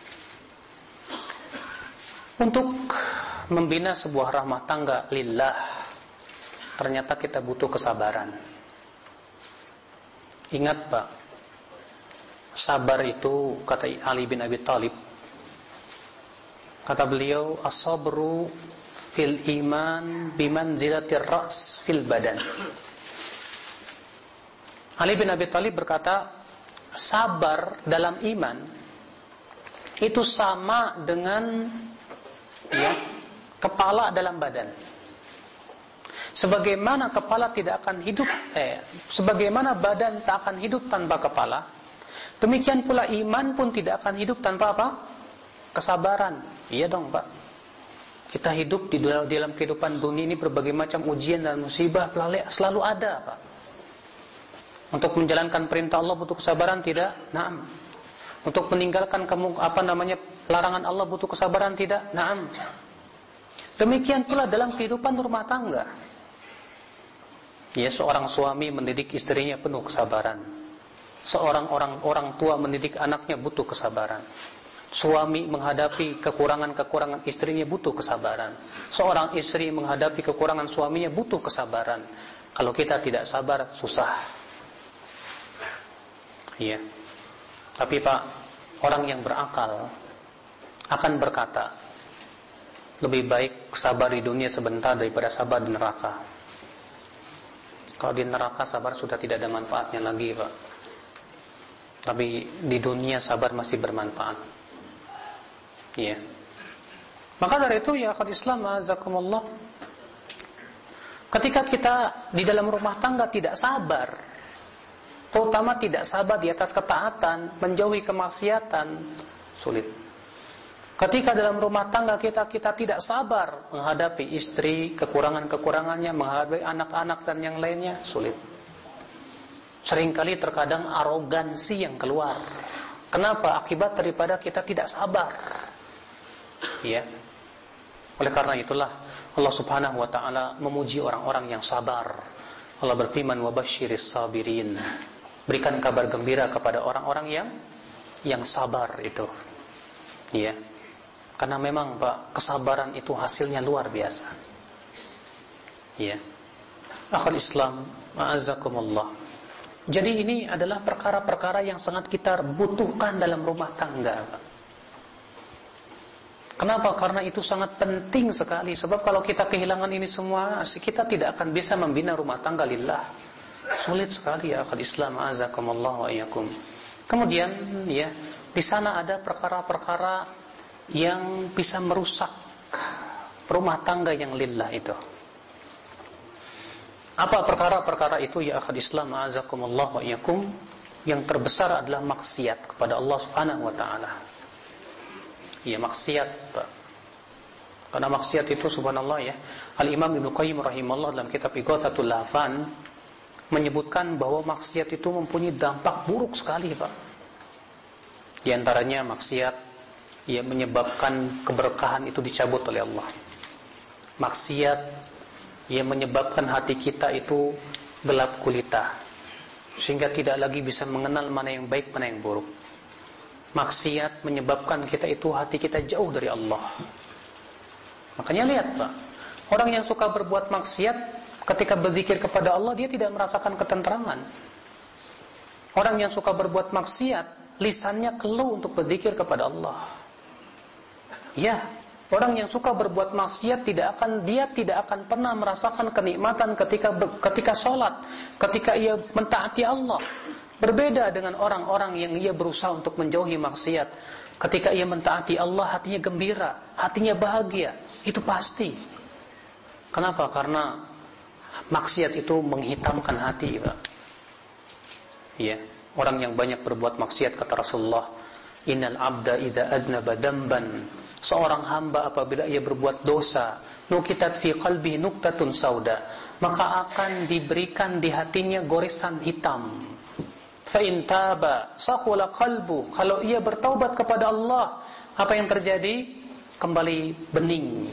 A: untuk membina sebuah rumah tangga lillah, ternyata kita butuh kesabaran. Ingat, Pak, sabar itu, kata Ali bin Abi Thalib, kata beliau, as-sabru fil iman bimanzilatir ra's fil badan. Ali bin Abi Thalib berkata, sabar dalam iman itu sama dengan, ya, kepala dalam badan. Sebagaimana kepala tidak akan hidup, eh, sebagaimana badan tak akan hidup tanpa kepala, demikian pula iman pun tidak akan hidup tanpa apa? Kesabaran. Iya dong, Pak. Kita hidup di dalam, di dalam kehidupan dunia ini berbagai macam ujian dan musibah selalu ada, Pak. Untuk menjalankan perintah Allah butuh kesabaran tidak? Naam. Untuk meninggalkan kamu apa namanya larangan Allah butuh kesabaran tidak? Naam. Demikian pula dalam kehidupan rumah tangga. Ya, seorang suami mendidik istrinya penuh kesabaran. Seorang orang orang tua mendidik anaknya butuh kesabaran. Suami menghadapi kekurangan-kekurangan istrinya butuh kesabaran. Seorang istri menghadapi kekurangan suaminya butuh kesabaran. Kalau kita tidak sabar, susah. Iya. Tapi Pak, orang yang berakal akan berkata, lebih baik sabar di dunia sebentar daripada sabar di neraka. Kalau di neraka sabar sudah tidak ada manfaatnya lagi, Pak. tapi di dunia sabar masih bermanfaat. Ya. Maka dari itu ya akhwat Islam azakumullah, ketika kita di dalam rumah tangga tidak sabar, terutama tidak sabar di atas ketaatan, menjauhi kemaksiatan, sulit. Ketika dalam rumah tangga kita kita tidak sabar menghadapi istri, kekurangan-kekurangannya, menghadapi anak-anak dan yang lainnya, sulit. Seringkali terkadang arogansi yang keluar. Kenapa? Akibat daripada kita tidak sabar. Ya. Oleh karena itulah Allah Subhanahu wa taala memuji orang-orang yang sabar. Allah berfirman, "Wa basyiris sabirin." Berikan kabar gembira kepada orang-orang yang yang sabar itu. Ya. Karena memang Pak, kesabaran itu hasilnya luar biasa. Ya. Akhul Islam, ma'azakumullah. Jadi ini adalah perkara-perkara yang sangat kita butuhkan dalam rumah tangga, Pak. Kenapa? Karena itu sangat penting sekali. Sebab kalau kita kehilangan ini semua, kita tidak akan bisa membina rumah tangga lillah. Sulit sekali ya akhul Islam, ma'azakumullah wa iyyakum. Kemudian ya, di sana ada perkara-perkara yang bisa merusak rumah tangga yang lillah itu. Apa perkara-perkara itu ya akhul Islam, ma'azakumullah wa iyyakum? Yang terbesar adalah maksiat kepada Allah Subhanahu wa taala. Ya, maksiat, Pak. Karena maksiat itu subhanallah ya, Al-Imam Ibnu Qayyim rahimahullah dalam kitab Ighatsatul Lahfan menyebutkan bahwa maksiat itu mempunyai dampak buruk sekali, Pak. Di antaranya maksiat yang menyebabkan keberkahan itu dicabut oleh Allah. Maksiat yang menyebabkan hati kita itu gelap gulita, sehingga tidak lagi bisa mengenal mana yang baik, mana yang buruk. Maksiat menyebabkan kita itu hati kita jauh dari Allah. Makanya lihat Pak, orang yang suka berbuat maksiat ketika berzikir kepada Allah dia tidak merasakan ketentraman. Orang yang suka berbuat maksiat lisannya keluh untuk berzikir kepada Allah. Ya, orang yang suka berbuat maksiat tidak akan dia tidak akan pernah merasakan kenikmatan ketika ketika sholat, ketika ia mentaati Allah. Berbeda dengan orang-orang yang ia berusaha untuk menjauhi maksiat. Ketika ia mentaati Allah, hatinya gembira, hatinya bahagia. Itu pasti. Kenapa? Karena maksiat itu menghitamkan hati, Pak. Ya, orang yang banyak berbuat maksiat, kata Rasulullah, "Innal abda idza adnaba damban." Seorang hamba apabila ia berbuat dosa, nukitat fi qalbi nuktatun sauda, maka akan diberikan di hatinya goresan hitam. Fa in taba saqula qalbu, kalau ia bertaubat kepada Allah, apa yang terjadi? Kembali bening.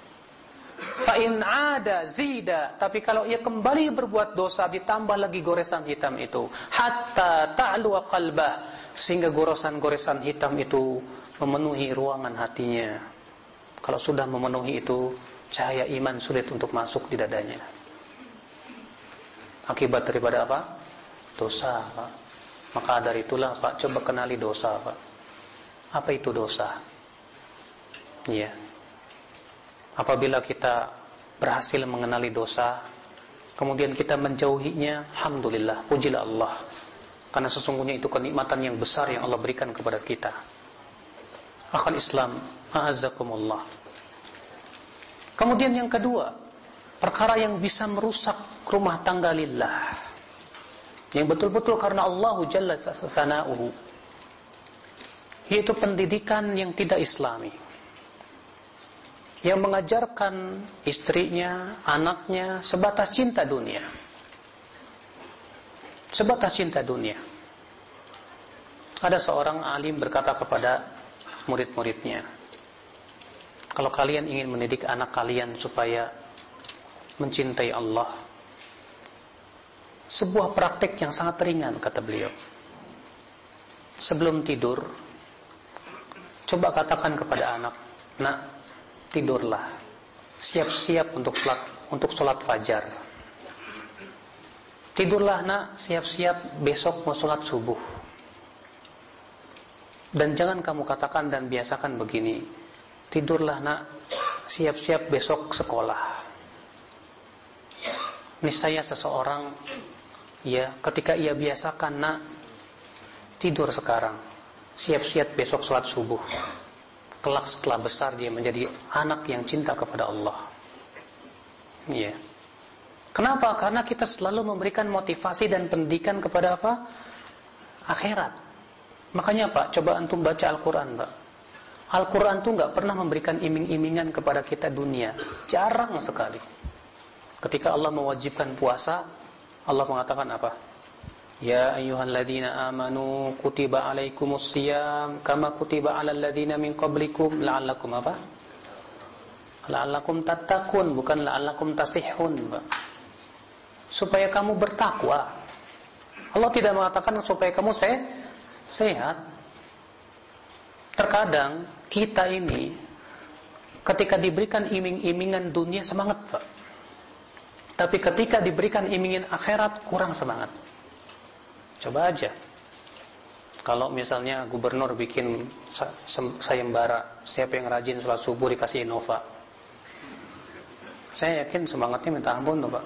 A: Fa in ada zida, tapi kalau ia kembali berbuat dosa, ditambah lagi goresan hitam itu, hatta ta'lu qalbah, sehingga goresan-goresan hitam itu memenuhi ruangan hatinya. Kalau sudah memenuhi itu, cahaya iman sulit untuk masuk di dadanya. Akibat daripada apa? Dosa, Pak. Maka dari itulah Pak, coba kenali dosa, Pak. Apa itu dosa? Ya. Apabila kita berhasil mengenali dosa, kemudian kita menjauhinya, alhamdulillah, pujilah Allah. Karena sesungguhnya itu kenikmatan yang besar yang Allah berikan kepada kita. Akhul Islam, a'azzakumullah. Kemudian yang kedua, perkara yang bisa merusak rumah tangga lillah, yang betul-betul karena Allah Jalla sana'uhu, yaitu pendidikan yang tidak islami, yang mengajarkan istrinya, anaknya sebatas cinta dunia. Sebatas cinta dunia. Ada seorang alim berkata kepada murid-muridnya, kalau kalian ingin mendidik anak kalian supaya mencintai Allah, sebuah praktik yang sangat ringan, kata beliau. Sebelum tidur, coba katakan kepada anak, "Nak, tidurlah. Siap-siap untuk salat untuk salat fajar. Tidurlah, Nak, siap-siap besok mau salat subuh. Dan jangan kamu katakan dan biasakan begini, tidurlah, Nak, siap-siap besok sekolah." Niscaya seseorang, ya, ketika ia biasakan, "Nak, tidur sekarang, siap-siap besok sholat subuh. Kelak setelah besar dia menjadi anak yang cinta kepada Allah. Iya. Kenapa? Karena kita selalu memberikan motivasi dan pendidikan kepada apa? Akhirat. Makanya Pak, coba antum baca Al-Quran Pak. Al-Quran tuh gak pernah memberikan iming-imingan kepada kita dunia. Jarang sekali. Ketika Allah mewajibkan puasa, Allah mengatakan apa? Ya ayyuhalladzina amanu kutiba alaikumus siyam kama kutiba alal ladzina min qablikum la'allakum apa? La'allakum tattaqun, bukan la'allakum tasihhun, Pak. Supaya kamu bertakwa. Allah tidak mengatakan supaya kamu se sehat. Terkadang kita ini ketika diberikan iming-imingan dunia semangat, Pak. Tapi ketika diberikan imingin akhirat kurang semangat. Coba aja. Kalau misalnya gubernur bikin sayembara, siapa yang rajin sholat subuh dikasih Innova. Saya yakin semangatnya minta ampun tuh Pak.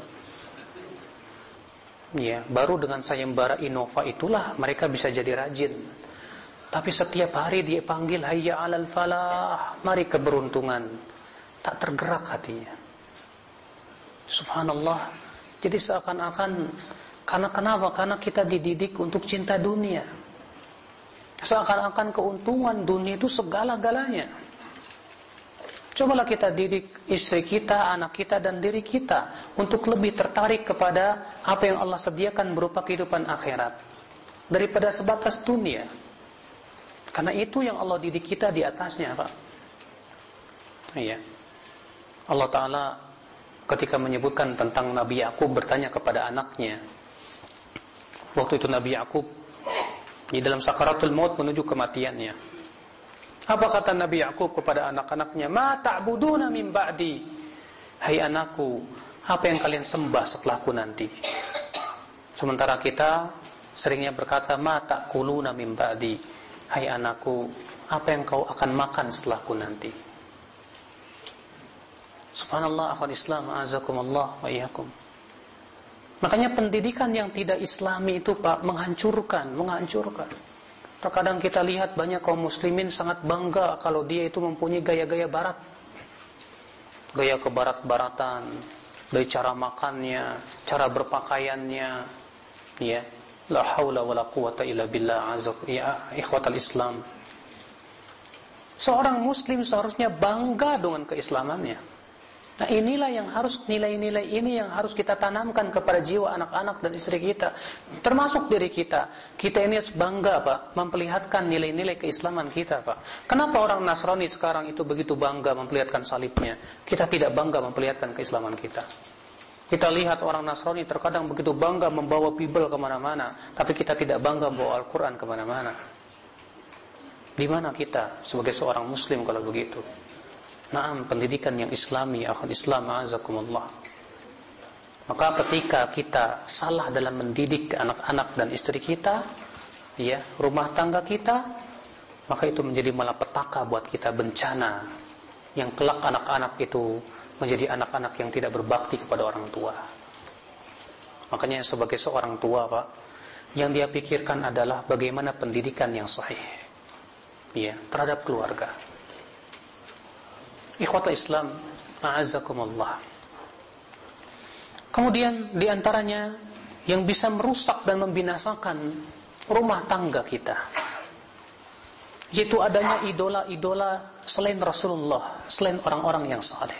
A: Ya, baru dengan sayembara Innova itulah mereka bisa jadi rajin. Tapi setiap hari dia panggil hayya 'alal falah, mari keberuntungan. Tak tergerak hatinya. Subhanallah. Jadi seakan-akan karena kenapa? Karena kita dididik untuk cinta dunia. Seakan-akan keuntungan dunia itu segala-galanya. Cobalah kita didik istri kita, anak kita, dan diri kita untuk lebih tertarik kepada apa yang Allah sediakan berupa kehidupan akhirat daripada sebatas dunia. Karena itu yang Allah didik kita di atasnya, Pak. Iya. Allah Ta'ala ketika menyebutkan tentang Nabi Yakub bertanya kepada anaknya. Waktu itu Nabi Yakub di dalam sakaratul maut menuju kematiannya. Apa kata Nabi Yakub kepada anak-anaknya? Ma ta'buduna min ba'di. Hai anakku, apa yang kalian sembah setelahku nanti? Sementara kita seringnya berkata, ma ta'kuluna min ba'di. Hai anakku, apa yang kau akan makan setelahku nanti? Subhanallah, akhwat Islam, azakumullah wa iyyakum. Makanya pendidikan yang tidak islami itu Pak menghancurkan, menghancurkan. Terkadang kita lihat banyak kaum muslimin sangat bangga kalau dia itu mempunyai gaya-gaya barat. Gaya kebarat-baratan, dari cara makannya, cara berpakaiannya, ya. La haula wala quwata illa billah, azza ya ikhwatal Islam. Seorang muslim seharusnya bangga dengan keislamannya. Nah inilah yang harus, nilai-nilai ini yang harus kita tanamkan kepada jiwa anak-anak dan istri kita, termasuk diri kita. Kita ini harus bangga Pak, memperlihatkan nilai-nilai keislaman kita Pak. Kenapa orang Nasrani sekarang itu begitu bangga memperlihatkan salibnya? Kita tidak bangga memperlihatkan keislaman kita. Kita lihat orang Nasrani terkadang begitu bangga membawa Bible kemana-mana, tapi kita tidak bangga membawa Al-Quran kemana-mana. Di mana kita sebagai seorang muslim kalau begitu? Naam, pendidikan yang islami, akhwan Islam, azakumullah. Maka ketika kita salah dalam mendidik anak-anak dan istri kita, ya, rumah tangga kita, maka itu menjadi malapetaka buat kita, bencana yang kelak anak-anak itu menjadi anak-anak yang tidak berbakti kepada orang tua. Makanya sebagai seorang tua Pak, yang dia pikirkan adalah bagaimana pendidikan yang sahih, ya, terhadap keluarga. Ikhwata Islam, a'azzakumullah. Kemudian diantaranya yang bisa merusak dan membinasakan rumah tangga kita, yaitu adanya idola-idola selain Rasulullah, selain orang-orang yang saleh.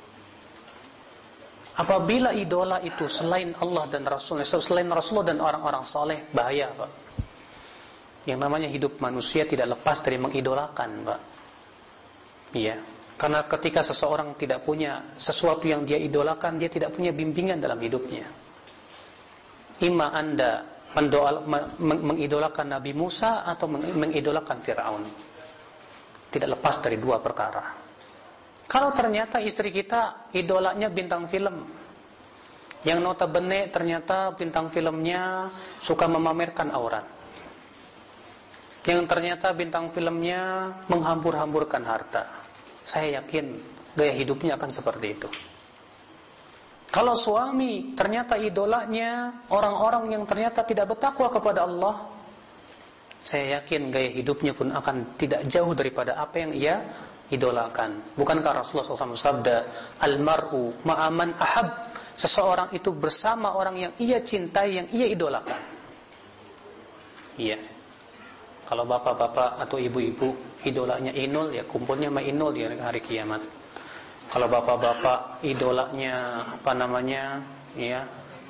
A: Apabila idola itu selain Allah dan Rasulullah, selain Rasulullah dan orang-orang saleh, bahaya Pak. Yang namanya hidup manusia tidak lepas dari mengidolakan Pak. Iya. Karena ketika seseorang tidak punya sesuatu yang dia idolakan, dia tidak punya bimbingan dalam hidupnya. Ima Anda mendoa, mengidolakan Nabi Musa atau mengidolakan Fir'aun. Tidak lepas dari dua perkara. Kalau ternyata istri kita idolanya bintang film, yang notabene ternyata bintang filmnya suka memamerkan aurat, yang ternyata bintang filmnya menghambur-hamburkan harta, saya yakin gaya hidupnya akan seperti itu. Kalau suami ternyata idolanya orang-orang yang ternyata tidak bertakwa kepada Allah, saya yakin gaya hidupnya pun akan tidak jauh daripada apa yang ia idolakan. Bukankah Rasulullah shallallahu alaihi wasallam bersabda, "Al-mar'u ma'aman ahab." Seseorang itu bersama orang yang ia cintai, yang ia idolakan. Iya. Kalau bapak-bapak atau ibu-ibu idolanya Inul, ya kumpulnya sama Inul di hari kiamat. Kalau bapak-bapak idolanya apa namanya, ya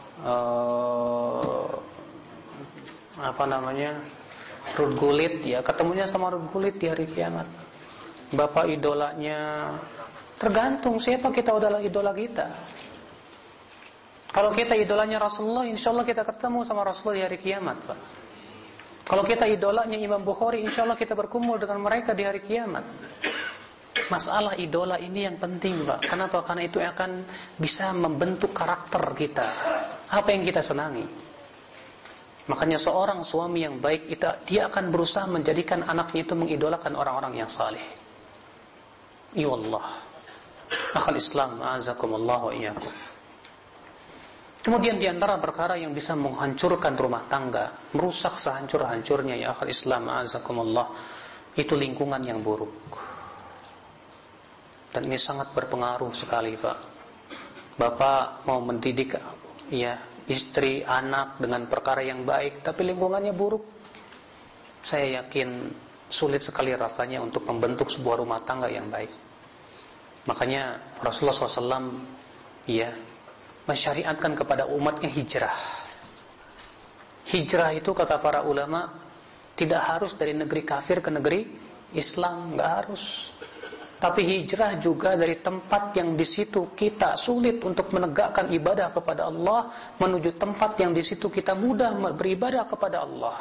A: uh, apa namanya, Ruth Gullit, ya ketemunya sama Ruth Gullit di hari kiamat. Bapak idolanya, tergantung siapa kita idola idola kita. Kalau kita idolanya Rasulullah, insya Allah kita ketemu sama Rasulullah di hari kiamat, Pak. Kalau kita idolanya Imam Bukhari, insya Allah kita berkumpul dengan mereka di hari kiamat. Masalah idola ini yang penting, Pak. Kenapa? Karena itu akan bisa membentuk karakter kita. Apa yang kita senangi. Makanya seorang suami yang baik, itu, dia akan berusaha menjadikan anaknya itu mengidolakan orang-orang yang saleh. Ya Allah. Akhal Islam, a'azakumullah wa iyyakum. Kemudian di antara perkara yang bisa menghancurkan rumah tangga, merusak sehancur-hancurnya, ya akhal Islam, a'azakumullah, itu lingkungan yang buruk. Dan ini sangat berpengaruh sekali, Pak. Bapak mau mendidik ya istri, anak dengan perkara yang baik, tapi lingkungannya buruk. Saya yakin sulit sekali rasanya untuk membentuk sebuah rumah tangga yang baik. Makanya Rasulullah shallallahu alaihi wasallam ya mensyariatkan kepada umatnya hijrah. Hijrah itu kata para ulama tidak harus dari negeri kafir ke negeri Islam, nggak harus. Tapi hijrah juga dari tempat yang di situ kita sulit untuk menegakkan ibadah kepada Allah menuju tempat yang di situ kita mudah beribadah kepada Allah.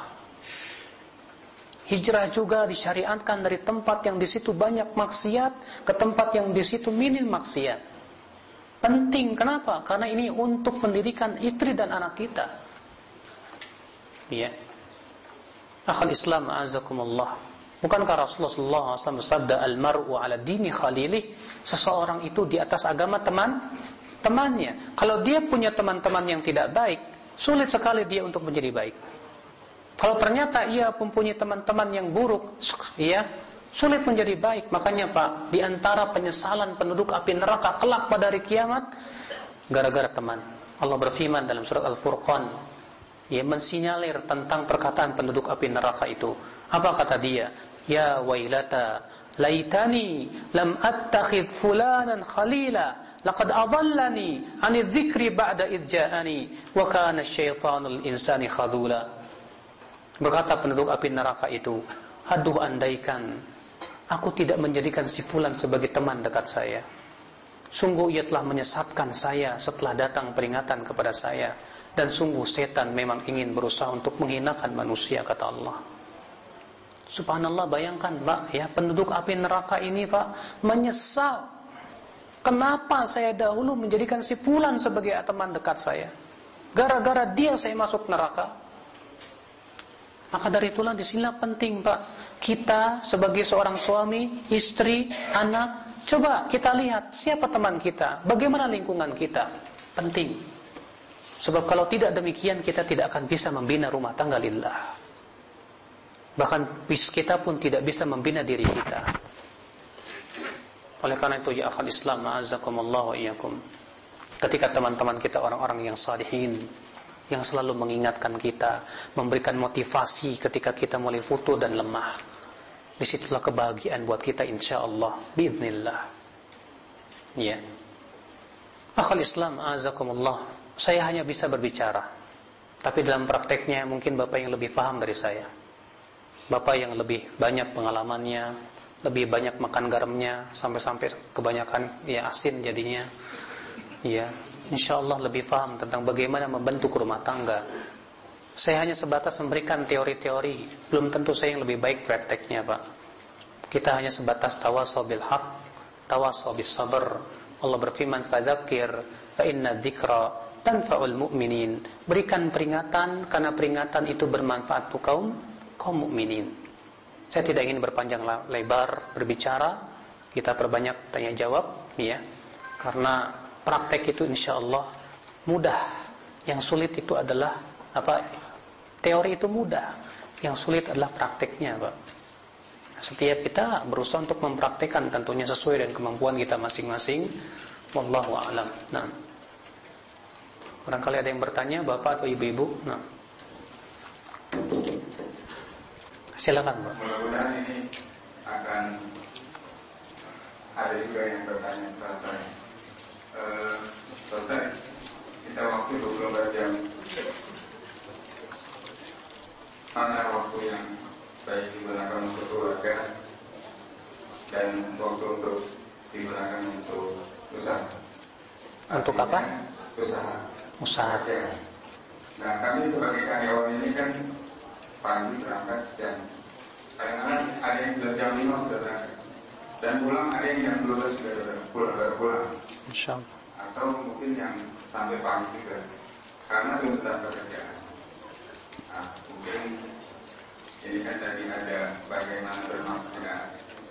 A: Hijrah juga disyariatkan dari tempat yang di situ banyak maksiat ke tempat yang di situ minim maksiat. Penting, kenapa? Karena ini untuk pendidikan istri dan anak kita. Ya. Akhal Islam, a'azakumullah. Bukankah Rasulullah sallallahu alaihi wasallam bersabda, "Al-mar'u 'ala dini khalilih." Seseorang itu di atas agama teman temannya. Kalau dia punya teman-teman yang tidak baik, sulit sekali dia untuk menjadi baik. Kalau ternyata ia mempunyai teman-teman yang buruk, ya, sulit menjadi baik. Makanya Pak, di antara penyesalan penduduk api neraka kelak pada hari kiamat gara-gara teman. Allah berfirman dalam surat Al-Furqan, ia mensinyalir tentang perkataan penduduk api neraka itu. Apa kata dia? Ya wailata laitani lam attakhidh fulanan khalila laqad adallani 'ani dzikri ba'da idh ja'ani wa kana asyaitanu lil insani khadula. Berkata penduduk api neraka itu, aduh andaikan aku tidak menjadikan si fulan sebagai teman dekat saya. Sungguh ia telah menyesatkan saya setelah datang peringatan kepada saya. Dan sungguh setan memang ingin berusaha untuk menghinakan manusia, kata Allah. Subhanallah, bayangkan Pak, ya, penduduk api neraka ini Pak menyesal. Kenapa saya dahulu menjadikan si fulan sebagai teman dekat saya? Gara-gara dia saya masuk neraka. Maka dari itulah disinilah penting Pak, kita sebagai seorang suami, istri, anak, coba kita lihat siapa teman kita, bagaimana lingkungan kita. Penting. Sebab kalau tidak demikian kita tidak akan bisa membina rumah tangga lillah. Bahkan kita pun tidak bisa membina diri kita. Oleh karena itu ya akhal Islam, ma'azakumullah wa iyyakum, ketika teman-teman kita orang-orang yang salihin, yang selalu mengingatkan kita, memberikan motivasi ketika kita mulai futur dan lemah, disitulah kebahagiaan buat kita insyaallah biiznillah. Ya. Akhal Islam, azakumullah, saya hanya bisa berbicara, tapi dalam prakteknya mungkin Bapak yang lebih paham dari saya. Bapak yang lebih banyak pengalamannya, lebih banyak makan garamnya, sampai-sampai kebanyakan ya asin jadinya. Ya, insyaallah lebih paham tentang bagaimana membentuk rumah tangga. Saya hanya sebatas memberikan teori-teori, belum tentu saya yang lebih baik prakteknya, Pak. Kita hanya sebatas tawasaw bil haq, tawasaw bis sabr. Allah berfirman, "Fadzakir fa inna dzikra tanfa'ul mu'minin." Berikan peringatan karena peringatan itu bermanfaat untuk kaum kaum mukminin. Saya tidak ingin berpanjang lebar berbicara, kita perbanyak tanya jawab, ya. Karena praktek itu insyaallah mudah. Yang sulit itu adalah apa? Teori itu mudah. Yang sulit adalah prakteknya, Pak. Setiap kita berusaha untuk mempraktekkan, tentunya sesuai dengan kemampuan kita masing-masing. Wallahu a'lam. Nah, barangkali ada yang bertanya, Bapak atau Ibu-ibu. Nah, silakan, Pak.
B: Mudah-mudahan ini akan ada juga yang bertanya kepada saya. Uh, selesai kita waktu dua puluh empat jam, mana waktu yang baik digunakan untuk keluarga dan waktu untuk digunakan untuk usaha.
A: Untuk apa?
B: Usaha.
A: Usaha.
B: Kerja. Nah, kami sebagai karyawan ini kan pagi berangkat dan kadang-kadang ada yang sudah jam lima sudah berangkat dan pulang ada yang jam dua belas sudah pulang baru pulang.
A: Insyaallah.
B: Atau mungkin yang sampai pagi juga karena tuntutan pekerjaan. Nah, mungkin ini kan tadi ada bagaimana bermasyarakat.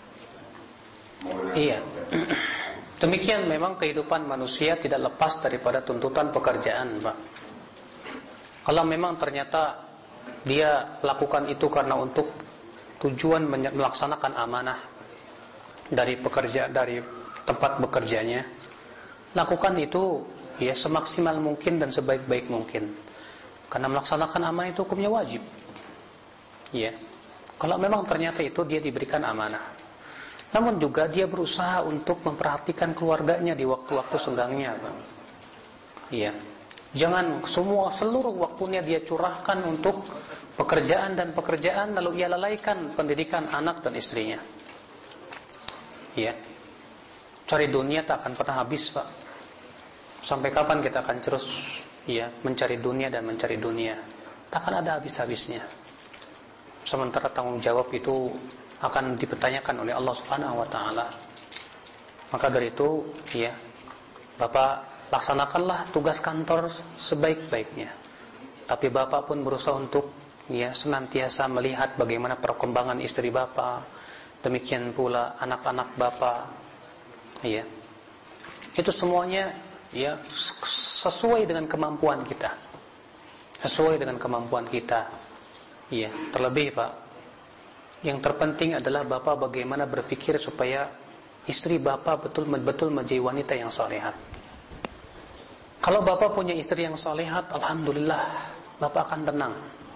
A: Iya. Demikian memang kehidupan manusia tidak lepas daripada tuntutan pekerjaan, Pak. Kalau memang ternyata dia lakukan itu karena untuk tujuan melaksanakan amanah dari pekerja dari tempat bekerjanya, lakukan itu ya semaksimal mungkin dan sebaik-baik mungkin. Karena melaksanakan amanah itu hukumnya wajib. Ya. Kalau memang ternyata itu dia diberikan amanah. Namun juga dia berusaha untuk memperhatikan keluarganya di waktu-waktu senggangnya, Pak. Iya. Jangan semua seluruh waktunya dia curahkan untuk pekerjaan dan pekerjaan lalu ia lalaikan pendidikan anak dan istrinya. Iya. Cari dunia tak akan pernah habis, Pak. Sampai kapan kita akan terus ya mencari dunia dan mencari dunia? Tak akan ada habis-habisnya. Sementara tanggung jawab itu akan dipertanyakan oleh Allah Subhanahu wa taala. Maka dari itu, ya, Bapak laksanakanlah tugas kantor sebaik-baiknya. Tapi Bapak pun berusaha untuk ya senantiasa melihat bagaimana perkembangan istri Bapak, demikian pula anak-anak Bapak. Ya. Itu semuanya ya sesuai dengan kemampuan kita. Sesuai dengan kemampuan kita. Ya, terlebih Pak, yang terpenting adalah Bapak bagaimana berpikir supaya istri Bapak betul-betul menjadi wanita yang salehah. Kalau Bapak punya istri yang salehah, alhamdulillah, Bapak akan tenang.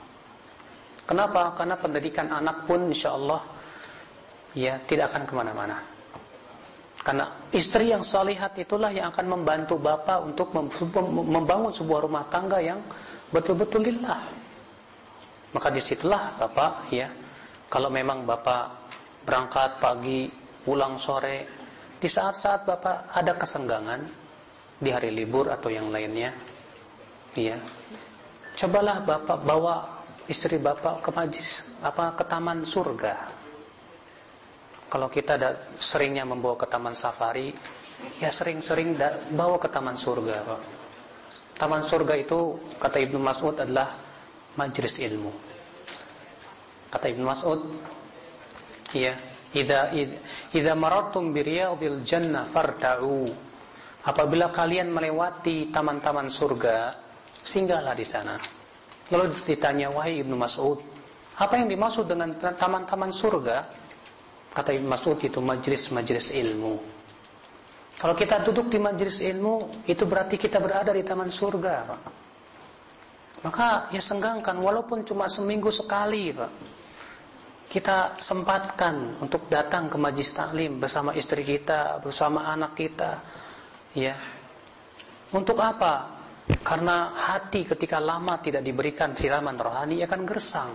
A: Kenapa? Karena pendidikan anak pun insya Allah ya tidak akan kemana-mana. Karena istri yang salehah itulah yang akan membantu Bapak untuk membangun sebuah rumah tangga yang betul-betul lillah. Maka disitulah Bapak ya, kalau memang Bapak berangkat pagi, pulang sore, di saat-saat Bapak ada kesenggangan, di hari libur atau yang lainnya, ya, cobalah Bapak bawa istri Bapak ke majlis, apa ke taman surga. Kalau kita ada seringnya membawa ke taman safari, ya sering-sering da, bawa ke taman surga, Pak. Taman surga itu kata Ibnu Mas'ud adalah majlis ilmu. Kata Ibnu Mas'ud, ya, idza idza marartum bi riyadil jannah farta'u. Apabila kalian melewati taman-taman surga, singgahlah di sana. Lalu ditanya, wahai Ibnu Mas'ud, apa yang dimaksud dengan taman-taman surga? Kata Ibnu Mas'ud, itu majlis-majlis ilmu. Kalau kita duduk di majlis ilmu, itu berarti kita berada di taman surga, Pak. Maka ya senggangkan, walaupun cuma seminggu sekali, Pak. Kita sempatkan untuk datang ke majlis taklim bersama istri kita, bersama anak kita. Ya. Untuk apa? Karena hati ketika lama tidak diberikan siraman rohani akan gersang.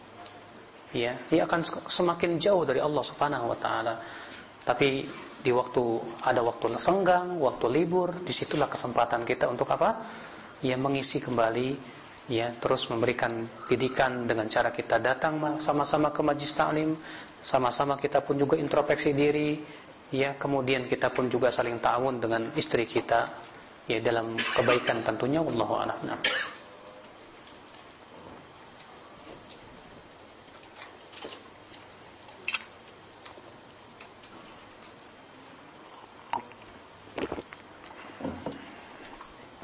A: Ya, ia akan semakin jauh dari Allah Subhanahu wa taala. Tapi di waktu ada waktu senggang, waktu libur, disitulah kesempatan kita untuk apa? Ya, mengisi kembali, ya, terus memberikan pendidikan dengan cara kita datang sama-sama ke majlis taklim, sama-sama kita pun juga introspeksi diri, ya, kemudian kita pun juga saling ta'awun dengan istri kita, ya, dalam kebaikan tentunya. Wallahu a'lam.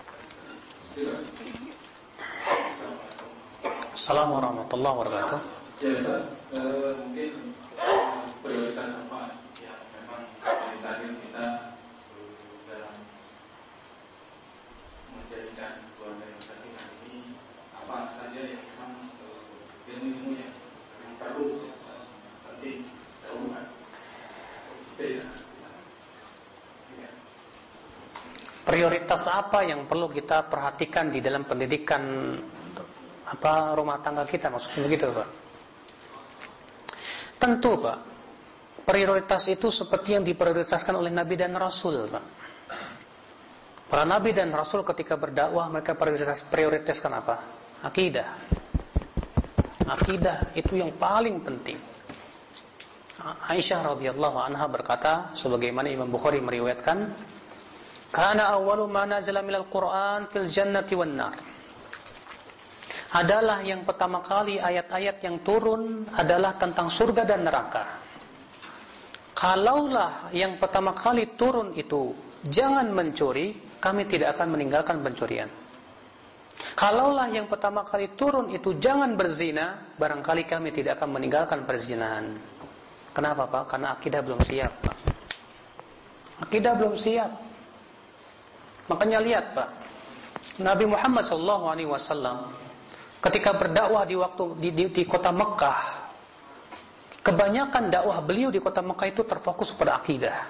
A: Assalamualaikum warahmatullahi wabarakatuh.
C: Ya, Ustaz, uh, mungkin uh, prioritas apa yang memang menjadi target kita uh, dalam menjadikan keluarga yang tadi ini, apa saja yang memang uh, ilmu-ilmu yang memang perlu uh, penting terungkap istilah. Ya.
A: Prioritas apa yang perlu kita perhatikan di dalam pendidikan apa rumah tangga kita, maksudnya begitu, Pak? Tentu, Pak, prioritas itu seperti yang diprioritaskan oleh Nabi dan Rasul, Pak. Para Nabi dan Rasul ketika berdakwah mereka prioritas prioritaskan apa? Akidah. Akidah itu yang paling penting. Aisyah radhiyallahu anha berkata, sebagaimana Imam Bukhari meriwayatkan, "Kana awwalu ma nazala minal Qur'an fil jannati wan nar." Adalah yang pertama kali ayat-ayat yang turun adalah tentang surga dan neraka. Kalaulah yang pertama kali turun itu jangan mencuri, kami tidak akan meninggalkan pencurian. Kalaulah yang pertama kali turun itu jangan berzina, barangkali kami tidak akan meninggalkan perzinahan. Kenapa, Pak? Karena akidah belum siap, Pak. Akidah belum siap. Makanya lihat, Pak, Nabi Muhammad shallallahu alaihi wasallam ketika berdakwah di waktu di, di, di kota Mekah, kebanyakan dakwah beliau di kota Mekah itu terfokus pada akidah.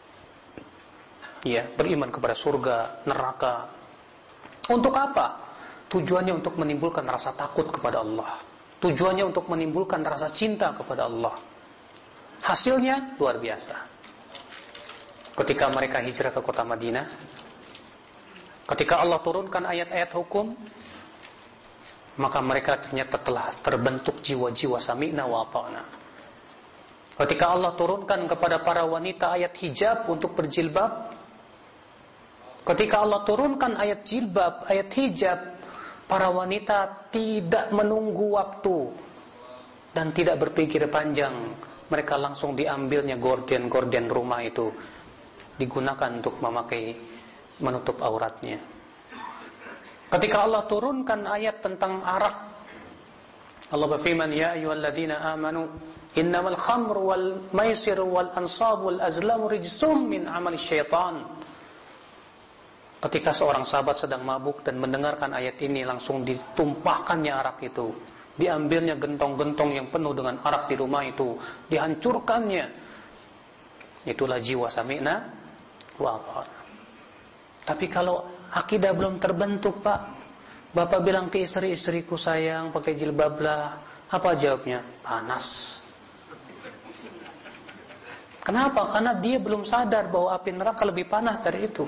A: Ya, beriman kepada surga, neraka. Untuk apa? Tujuannya untuk menimbulkan rasa takut kepada Allah. Tujuannya untuk menimbulkan rasa cinta kepada Allah. Hasilnya luar biasa. Ketika mereka hijrah ke kota Madinah, ketika Allah turunkan ayat-ayat hukum, maka mereka ternyata telah terbentuk jiwa-jiwa sami'na wa ata'na. Ketika Allah turunkan kepada para wanita ayat hijab untuk berjilbab, ketika Allah turunkan ayat jilbab, ayat hijab, para wanita tidak menunggu waktu dan tidak berpikir panjang, mereka langsung diambilnya gorden-gorden rumah itu digunakan untuk memakai menutup auratnya. Ketika Allah turunkan ayat tentang arak, Allah berfirman, "Ya ayyuhalladzina amanu, innamal khamru wal maisiru wal ansabu wal azlamu rijsum min amali syaitan." Ketika seorang sahabat sedang mabuk dan mendengarkan ayat ini, langsung ditumpahkannya arak itu, diambilnya gentong-gentong yang penuh dengan arak di rumah itu, dihancurkannya. Itulah jiwa sami'na wa ata'na. Tapi kalau akidah belum terbentuk, Pak, Bapak bilang ke istri-istriku, sayang, pakai jilbablah. Apa jawabnya? Panas. Kenapa? Karena dia belum sadar bahwa api neraka lebih panas dari itu.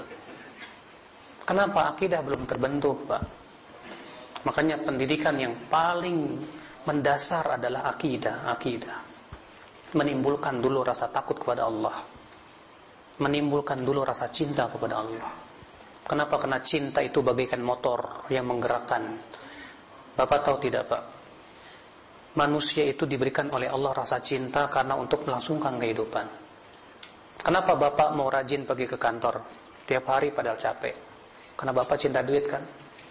A: Kenapa? Akidah belum terbentuk, Pak. Makanya pendidikan yang paling mendasar adalah akidah. Akidah menimbulkan dulu rasa takut kepada Allah, menimbulkan dulu rasa cinta kepada Allah. Kenapa? Karena cinta itu bagaikan motor yang menggerakkan. Bapak tahu tidak, Pak? Manusia itu diberikan oleh Allah rasa cinta karena untuk melangsungkan kehidupan. Kenapa Bapak mau rajin pergi ke kantor tiap hari padahal capek? Karena Bapak cinta duit, kan?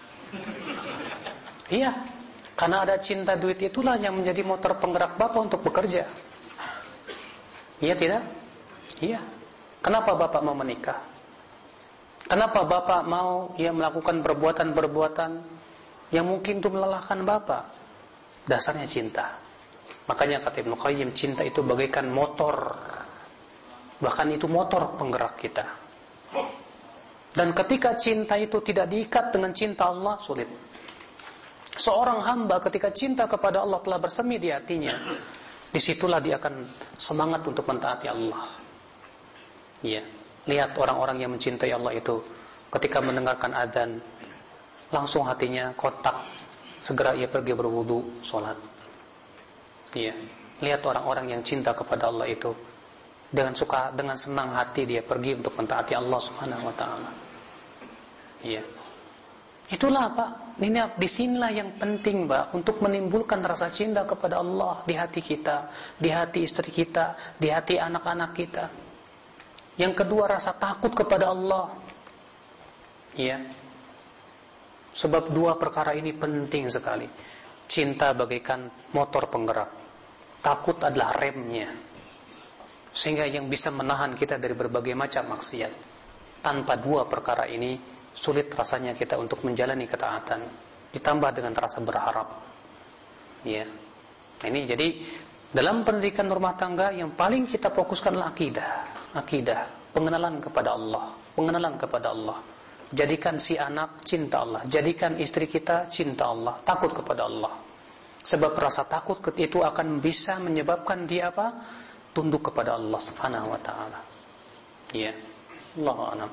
A: Iya, karena ada cinta duit itulah yang menjadi motor penggerak Bapak untuk bekerja. Iya tidak? Iya. Kenapa Bapak mau menikah? Kenapa Bapak mau ya melakukan perbuatan-perbuatan yang mungkin itu melelahkan Bapak? Dasarnya cinta. Makanya kata Ibnu Qayyim, cinta itu bagaikan motor. Bahkan itu motor penggerak kita. Dan ketika cinta itu tidak diikat dengan cinta Allah, sulit. Seorang hamba ketika cinta kepada Allah telah bersemi di hatinya, disitulah dia akan semangat untuk mentaati Allah. Iya. Lihat orang-orang yang mencintai Allah itu, ketika mendengarkan adzan, langsung hatinya kontak, segera ia pergi berwudu, sholat. Iya. Lihat orang-orang yang cinta kepada Allah itu, dengan suka, dengan senang hati dia pergi untuk mentaati Allah Subhanahu Wa Taala. Iya. Itulah, Pak. Ini disinilah yang penting, Pak, untuk menimbulkan rasa cinta kepada Allah di hati kita, di hati istri kita, di hati anak-anak kita. Yang kedua, rasa takut kepada Allah. Iya. Sebab dua perkara ini penting sekali. cinta bagaikan motor penggerak, takut adalah remnya, sehingga yang bisa menahan kita dari berbagai macam maksiat. Tanpa dua perkara ini, sulit rasanya kita untuk menjalani ketaatan, ditambah dengan rasa berharap. Ya, nah, ini jadi dalam pendidikan rumah tangga yang paling kita fokuskanlah akidah, akidah, pengenalan kepada Allah, pengenalan kepada Allah. Jadikan si anak cinta Allah, jadikan istri kita cinta Allah, takut kepada Allah. Sebab rasa takut itu akan bisa menyebabkan dia apa? Tunduk kepada Allah Subhanahu wa taala. Ya. Allahu a'lam.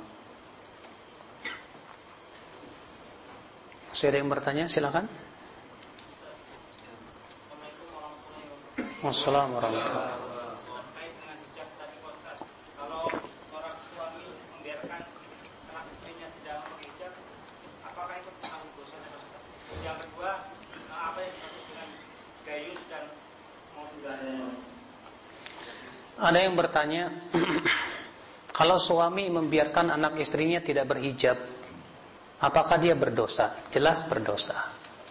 A: Masih ada yang bertanya? Silakan. Wassalamualaikum warahmatullahi wabarakatuh. Ada yang bertanya, kalau suami membiarkan anak istrinya tidak berhijab, apakah dia berdosa? Jelas berdosa.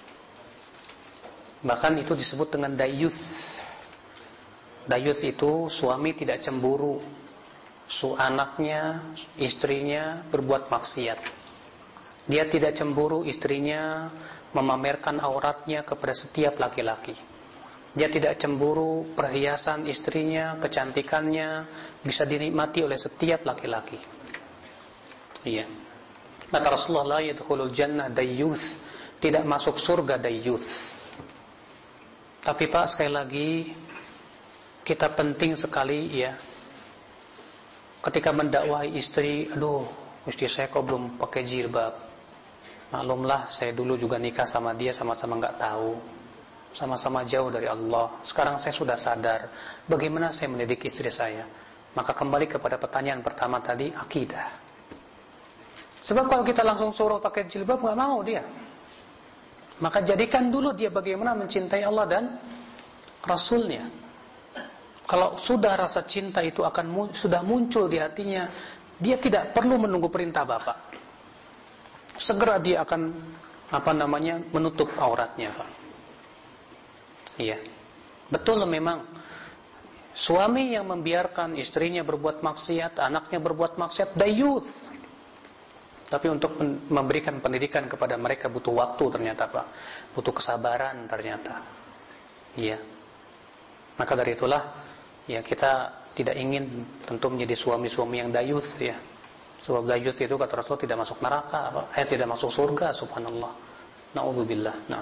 A: Bahkan itu disebut dengan dayuth. Dayuth itu suami tidak cemburu, su anaknya, istrinya berbuat maksiat. Dia tidak cemburu istrinya memamerkan auratnya kepada setiap laki-laki. Dia tidak cemburu perhiasan istrinya, kecantikannya bisa dinikmati oleh setiap laki-laki. Iya. Kata Rasulullah, la yadkhulul jannah dayyuth, tidak masuk surga dayyuth. Tapi Pak, sekali lagi kita penting sekali ya, ketika mendakwahi istri, aduh, istri saya kok belum pakai jilbab. Maklumlah, saya dulu juga nikah sama dia sama-sama nggak tahu, sama-sama jauh dari Allah. Sekarang saya sudah sadar bagaimana saya mendidik istri saya. Maka kembali kepada pertanyaan pertama tadi, akidah. Sebab kalau kita langsung suruh pakai jilbab, nggak mau dia. Maka jadikan dulu dia bagaimana mencintai Allah dan Rasulnya. Kalau sudah rasa cinta itu akan sudah muncul di hatinya, dia tidak perlu menunggu perintah Bapak. Segera dia akan apa namanya menutup auratnya, Pak. Iya, betul memang suami yang membiarkan istrinya berbuat maksiat, anaknya berbuat maksiat, dayuth. Tapi untuk memberikan pendidikan kepada mereka butuh waktu ternyata, Pak. Butuh kesabaran ternyata. Iya. Maka dari itulah ya kita tidak ingin tentu menjadi suami-suami yang dayuth ya. Sebab dayuth itu kata Rasul tidak masuk neraka, Pak. Eh tidak masuk surga, subhanallah. Na'udzubillah. Nah.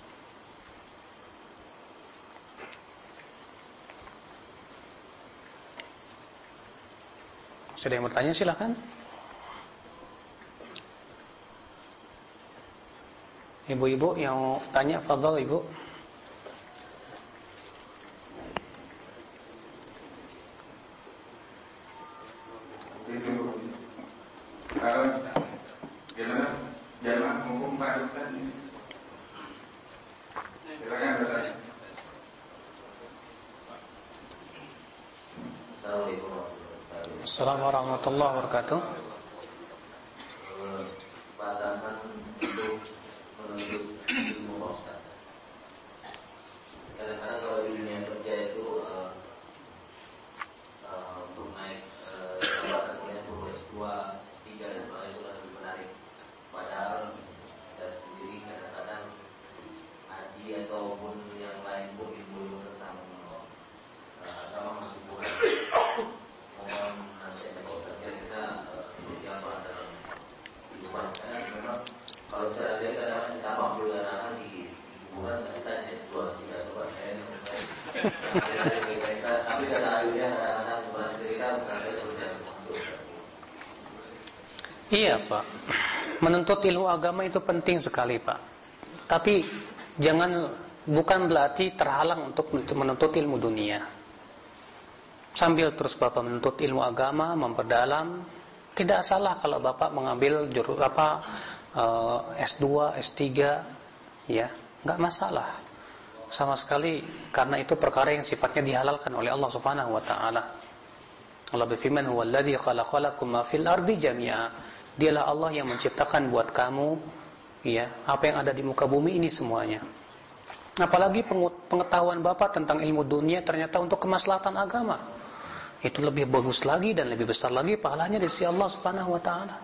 A: Ada yang bertanya silakan. Ibu-ibu yang tanya, fadhal ibu.
B: Itu kalau gimana jalan hukum Pak Ustaz ini? Silakan bertanya.
D: Assalamualaikum.
A: Assalamualaikum warahmatullahi wabarakatuh.
D: Batasan untuk menuntut ilmu Ustaz. Kadang-kadang kalau di dunia kerja itu uh, uh, untuk naik jabatan uh, kuliah untuk S dua, S tiga dan sebagainya itu lebih menarik. Padahal kita sendiri kadang-kadang haji ataupun yang lain pun ilmu tentang uh, agama masih kurang. Mohon nasihatnya Pak Ustaz, kira-kira uh, seperti apa dalam kehidupan? Karena memang kalau saya lihat kadang-kadang kita mampu anak-anak di kuburan kita S dua, S tiga, coba saya tapi kata akhirnya anak-anak bukan cerita bukan saya sudah masuk.
A: Iya Pak, menuntut ilmu agama itu penting sekali Pak. Tapi jangan, bukan berarti terhalang untuk menuntut ilmu dunia. Sambil terus Bapak menuntut ilmu agama, memperdalam, tidak salah kalau Bapak mengambil juru apa uh, S dua, S tiga, ya, nggak masalah sama sekali, karena itu perkara yang sifatnya dihalalkan oleh Allah Subhanahu wa taala. Allah berfirman, "Huwallazi khalaqalakum ma fil ardi jami'a." Dialah Allah yang menciptakan buat kamu ya, apa yang ada di muka bumi ini semuanya. Apalagi pengetahuan Bapak tentang ilmu dunia ternyata untuk kemaslahatan agama. Itu lebih bagus lagi dan lebih besar lagi pahalanya di sisi Allah Subhanahu wa taala.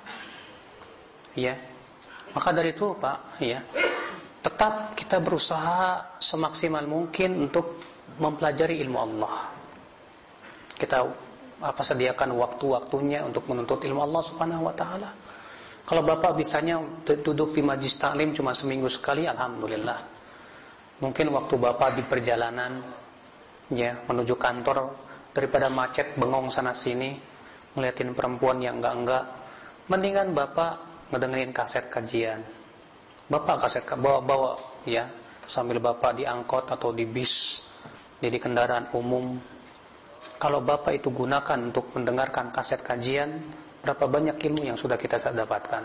A: Ya. Maka dari itu, Pak, ya, tetap kita berusaha semaksimal mungkin untuk mempelajari ilmu Allah. Kita apa sediakan waktu-waktunya untuk menuntut ilmu Allah Subhanahu wa taala. Kalau Bapak bisanya duduk di majlis taklim cuma seminggu sekali, alhamdulillah. Mungkin waktu Bapak di perjalanan ya menuju kantor, daripada macet bengong sana sini ngeliatin perempuan yang enggak-enggak, mendingan Bapak ngedengerin kaset kajian. Bapak kaset bawa-bawa ya, sambil Bapak di angkot atau di bis, di kendaraan umum. Kalau Bapak itu gunakan untuk mendengarkan kaset kajian, berapa banyak ilmu yang sudah kita dapatkan.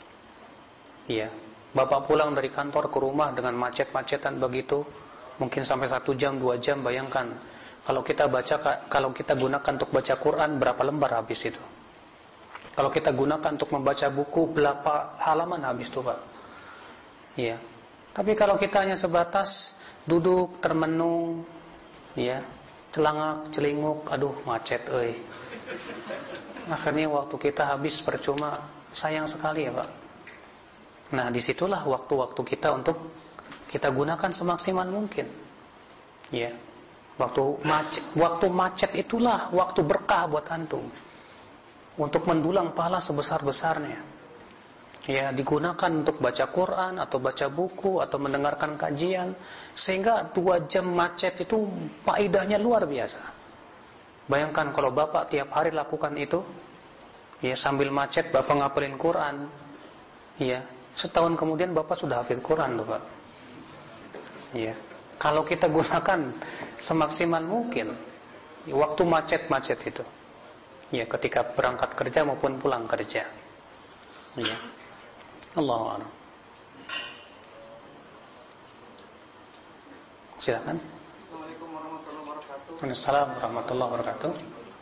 A: Iya. Bapak pulang dari kantor ke rumah dengan macet-macetan begitu, mungkin sampai satu jam, dua jam, bayangkan. Kalau kita baca, kalau kita gunakan untuk baca Quran, berapa lembar habis itu? Kalau kita gunakan untuk membaca buku, berapa halaman habis itu, Pak? Iya. Tapi kalau kita hanya sebatas duduk, termenung, ya, celangak, celinguk, aduh macet, euy. Akhirnya waktu kita habis percuma, sayang sekali ya, Pak. Nah, disitulah waktu-waktu kita untuk kita gunakan semaksimal mungkin. Ya. Waktu macet, waktu macet itulah waktu berkah buat antum. Untuk mendulang pahala sebesar-besarnya. Ya, digunakan untuk baca Quran atau baca buku atau mendengarkan kajian, sehingga dua jam macet itu faedahnya luar biasa. Bayangkan kalau Bapak tiap hari lakukan itu, ya, sambil macet Bapak ngapalin Quran, ya, setahun kemudian Bapak sudah hafid Quran tuh, Pak. Ya, kalau kita gunakan semaksimal mungkin waktu macet-macet itu. Ya, ketika berangkat kerja maupun pulang kerja. Ya. Allahu a'lam. Silakan.
E: Assalamualaikum warahmatullahi wabarakatuh.
A: Waalaikumsalam warahmatullahi wabarakatuh.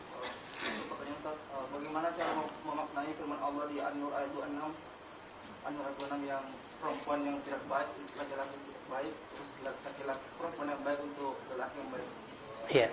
E: Bagaimana cara memaknai firman Allah di An-Nur ayat dua puluh enam? An-Nur ayat dua puluh enam yang perempuan yang tidak baik untuk laki-laki tidak baik, terus laki-laki perempuan yang baik untuk laki yang baik.
A: Iya.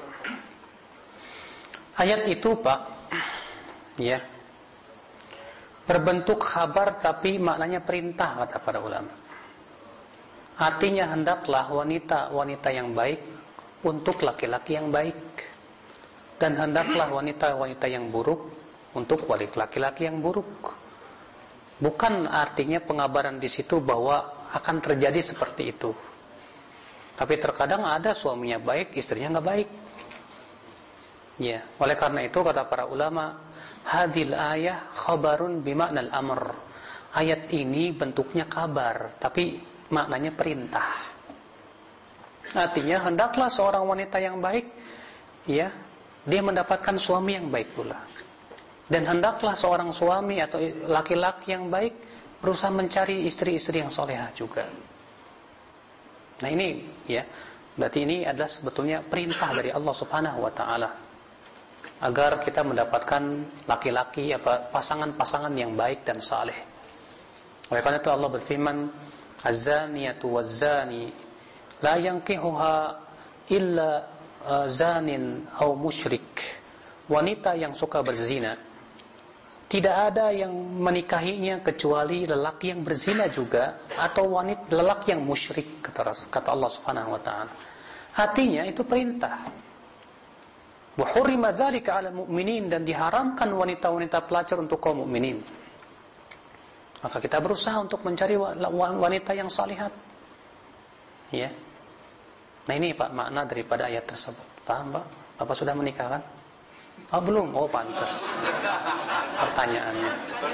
A: Ayat itu, Pak, ya, berbentuk khabar tapi maknanya perintah, kata para ulama. Artinya hendaklah wanita-wanita yang baik untuk laki-laki yang baik, dan hendaklah wanita-wanita yang buruk untuk laki-laki yang buruk. Bukan artinya pengabaran di situ bahwa akan terjadi seperti itu. Tapi terkadang ada suaminya baik, istrinya nggak baik. Ya, oleh karena itu kata para ulama, hadhil ayah khabarun bima'nal amr. Ayat ini bentuknya kabar, tapi maknanya perintah. Artinya hendaklah seorang wanita yang baik, ya, dia mendapatkan suami yang baik pula. Dan hendaklah seorang suami atau laki-laki yang baik berusaha mencari istri-istri yang solehah juga. Nah ini, ya, berarti ini adalah sebetulnya perintah dari Allah Subhanahu Wa Taala agar kita mendapatkan laki-laki apa pasangan-pasangan yang baik dan saleh. Oleh karena itu Allah berfirman, "Az-zaniyatu waz-zani la yankihuha illa zanin aw musyrik." Wanita yang suka berzina, tidak ada yang menikahinya kecuali lelaki yang berzina juga atau wanita lelaki yang musyrik, kata, kata Allah Subhanahu wa taala. Artinya itu perintah. Wa hurrima dzalika 'alal mu'minin, dan diharamkan wanita-wanita pelacur untuk kaum mukminin. Maka kita berusaha untuk mencari wanita yang salihat. Ya. Nah ini Pak makna daripada ayat tersebut. Paham, Pak? Bapak sudah menikah kan? Oh belum, oh pantas pertanyaannya.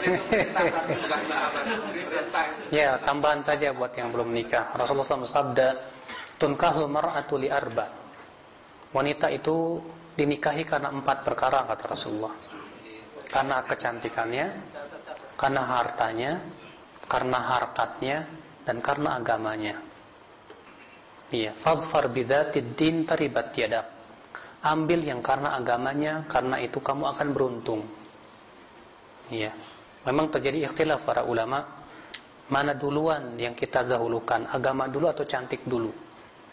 A: Ya, tambahan saja buat yang belum nikah. Rasulullah shallallahu alaihi wasallam bersabda, tunkahul mar'atu li arba. Wanita itu dinikahi karena empat perkara, kata Rasulullah. Karena kecantikannya, karena hartanya, karena harkatnya, dan karena agamanya. Iya, fadfar bidzatid din taribat yadak. Ambil yang karena agamanya, karena itu kamu akan beruntung. Iya. Memang terjadi ikhtilaf para ulama, mana duluan yang kita dahulukan, agama dulu atau cantik dulu.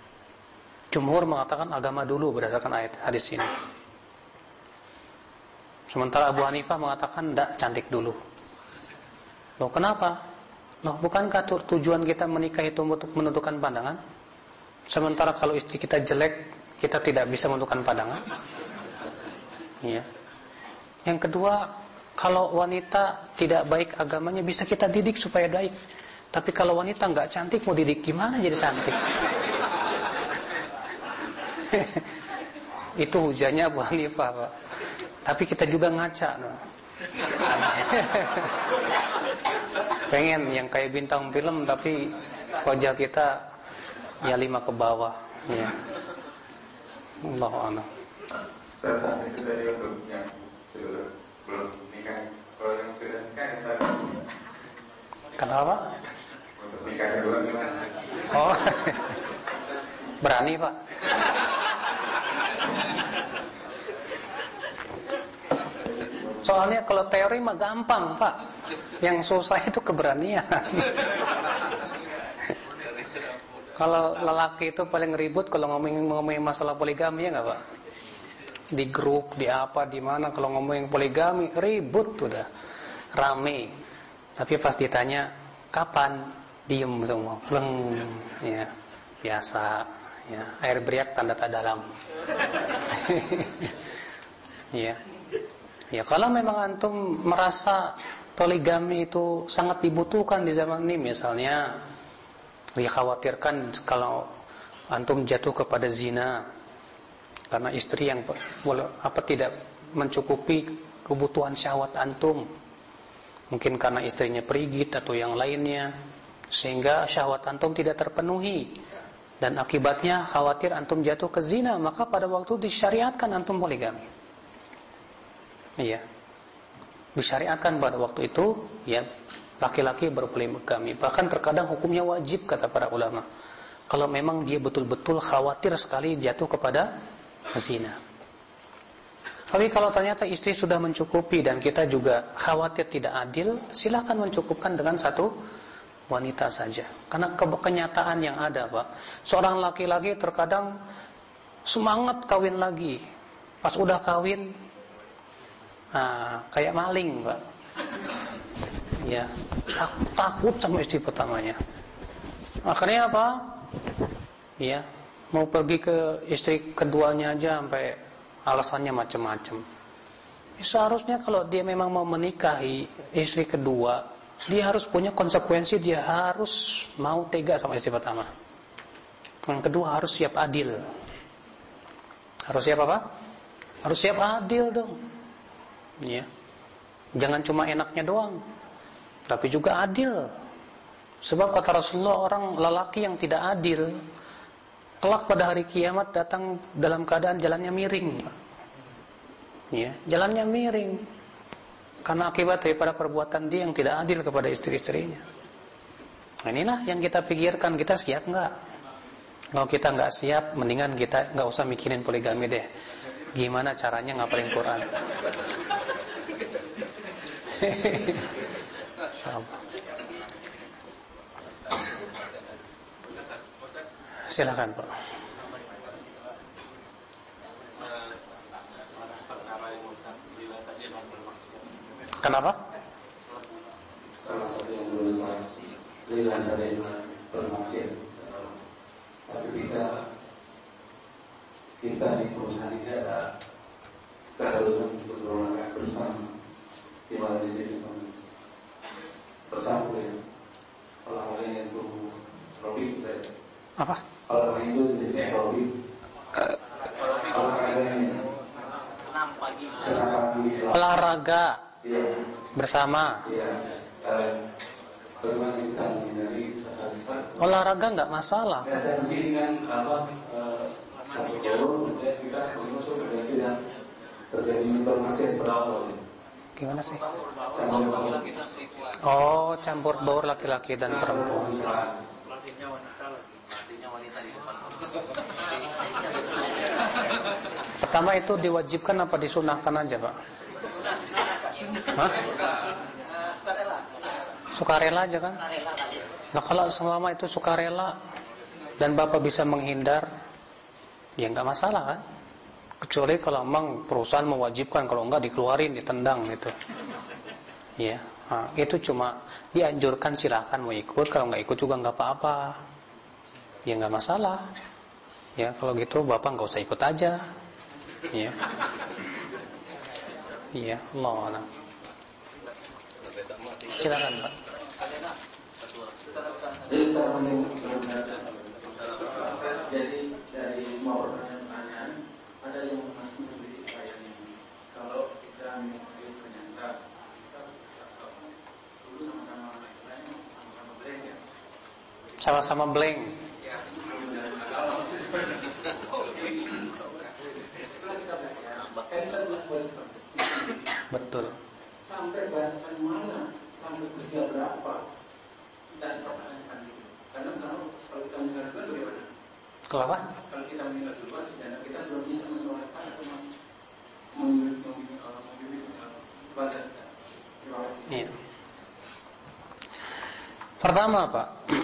A: Jumhur mengatakan agama dulu berdasarkan ayat hadis ini. Sementara Abu Hanifah mengatakan tidak, cantik dulu. Loh kenapa? Loh bukankah tujuan kita menikah itu untuk menentukan pandangan? Sementara kalau istri kita jelek, kita tidak bisa menentukan pandangan. Ya. Yang kedua, kalau wanita tidak baik agamanya bisa kita didik supaya baik. Tapi kalau wanita nggak cantik mau didik gimana jadi cantik? Itu hujannya Abu Hanifah, Pak. Tapi kita juga ngaca, no. Pengen yang kayak bintang film tapi wajah kita ya lima ke bawah, ya. Allahu a'lam.
B: Setelah itu dari untuk yang sudah belum nikah, kalau yang sudah nikah ya saya.
A: Kenapa?
B: Untuk nikah kedua gimana?
A: Oh, berani Pak. Soalnya kalau teori mah gampang Pak, yang susah itu keberanian. Kalau lelaki itu paling ribut kalau ngomongin ngomongin masalah poligami ya nggak Pak? Di grup, di apa, di mana kalau ngomongin poligami ribut udah rame. Tapi pas ditanya kapan, diem semua, pleng, ya biasa, ya air beriak tanda tak dalam. Ya, ya kalau memang antum merasa poligami itu sangat dibutuhkan di zaman ini, misalnya dikhawatirkan kalau antum jatuh kepada zina karena istri yang apa tidak mencukupi kebutuhan syahwat antum, mungkin karena istrinya perigit atau yang lainnya, sehingga syahwat antum tidak terpenuhi dan akibatnya khawatir antum jatuh ke zina, maka pada waktu disyariatkan antum poligami. Iya, disyariatkan pada waktu itu ya laki-laki berpoligami, bahkan terkadang hukumnya wajib kata para ulama kalau memang dia betul-betul khawatir sekali jatuh kepada zina. Tapi kalau ternyata istri sudah mencukupi dan kita juga khawatir tidak adil, silakan mencukupkan dengan satu wanita saja. Karena kenyataan yang ada Pak, seorang laki-laki terkadang semangat kawin lagi, pas udah kawin nah, kayak maling Pak. Ya, takut, takut sama istri pertamanya. Akhirnya apa? Ya, mau pergi ke istri keduanya aja sampai alasannya macam-macam. Seharusnya kalau dia memang mau menikahi istri kedua, dia harus punya konsekuensi, dia harus mau tega sama istri pertama. Yang kedua harus siap adil. Harus siap apa? Harus siap adil dong. Ya. Jangan cuma enaknya doang, tapi juga adil. Sebab kata Rasulullah, orang lelaki yang tidak adil kelak pada hari kiamat datang dalam keadaan jalannya miring. Ya, jalannya miring karena akibat daripada perbuatan dia yang tidak adil kepada istri-istrinya. Nah, inilah yang kita pikirkan, kita siap nggak? Kalau kita nggak siap, mendingan kita nggak usah mikirin poligami deh. Gimana caranya ngapalin Quran? Silakan Pak. Kenapa?
F: Salah satu yang berusaha lillah dari bermaksiat. Tapi kita kita di perusahaan ini ada keharusan berolahraga bersama. Di mana di sini bersama ya. Olahraga itu Robi saya.
A: Apa?
F: Olahraga itu jenisnya Robi. Olahraga ini senam pagi. Senam pagi.
A: Olahraga.
F: Iya.
A: Bersama.
F: Iya. Eh, bagaimana kita menghindari sasar-sasar?
A: Olahraga nggak masalah.
F: Nah, saya di sini kan apa? Satu turun, kemudian kita masuk dan tidak terjadi bermaksiat berawal.
A: Gimana sih?
F: Campur baur.
A: Oh, campur baur laki-laki dan perempuan. Pertama itu diwajibkan apa disunahkan aja Pak? Hah? Sukarela aja kan? Nah kalau selama itu sukarela dan Bapak bisa menghindar, ya nggak masalah kan. Kecuali kalau memang perusahaan mewajibkan, kalau enggak dikeluarin, ditendang gitu. Ya, nah, itu cuma dianjurkan, silakan mau ikut, kalau nggak ikut juga nggak apa-apa. Ya nggak masalah. Ya kalau gitu bapak nggak usah ikut aja. Ya. Iya, Allah. Silakan Pak.
G: Jadi dari semua pertanyaan-pertanyaan ada yang masih memiliki saya ini. Kalau kita mengikuti ternyata kita dulu sama-sama istilahnya sama-sama blank ya.
A: Sama-sama blank.
G: Ya. Setelah kita belajar, kan kita telah buat seperti
A: Betul.
G: sampai batasan mana, sampai usia berapa kita pertahankan itu. Karena kalau kalau kita meninggal duluan bagaimana?
A: Kalau apa?
G: Kalau kita meninggal duluan, sebenarnya kita belum bisa mensolehkan atau memilih ibadah kita. Terima kasih.
A: Iya. Pertama Pak,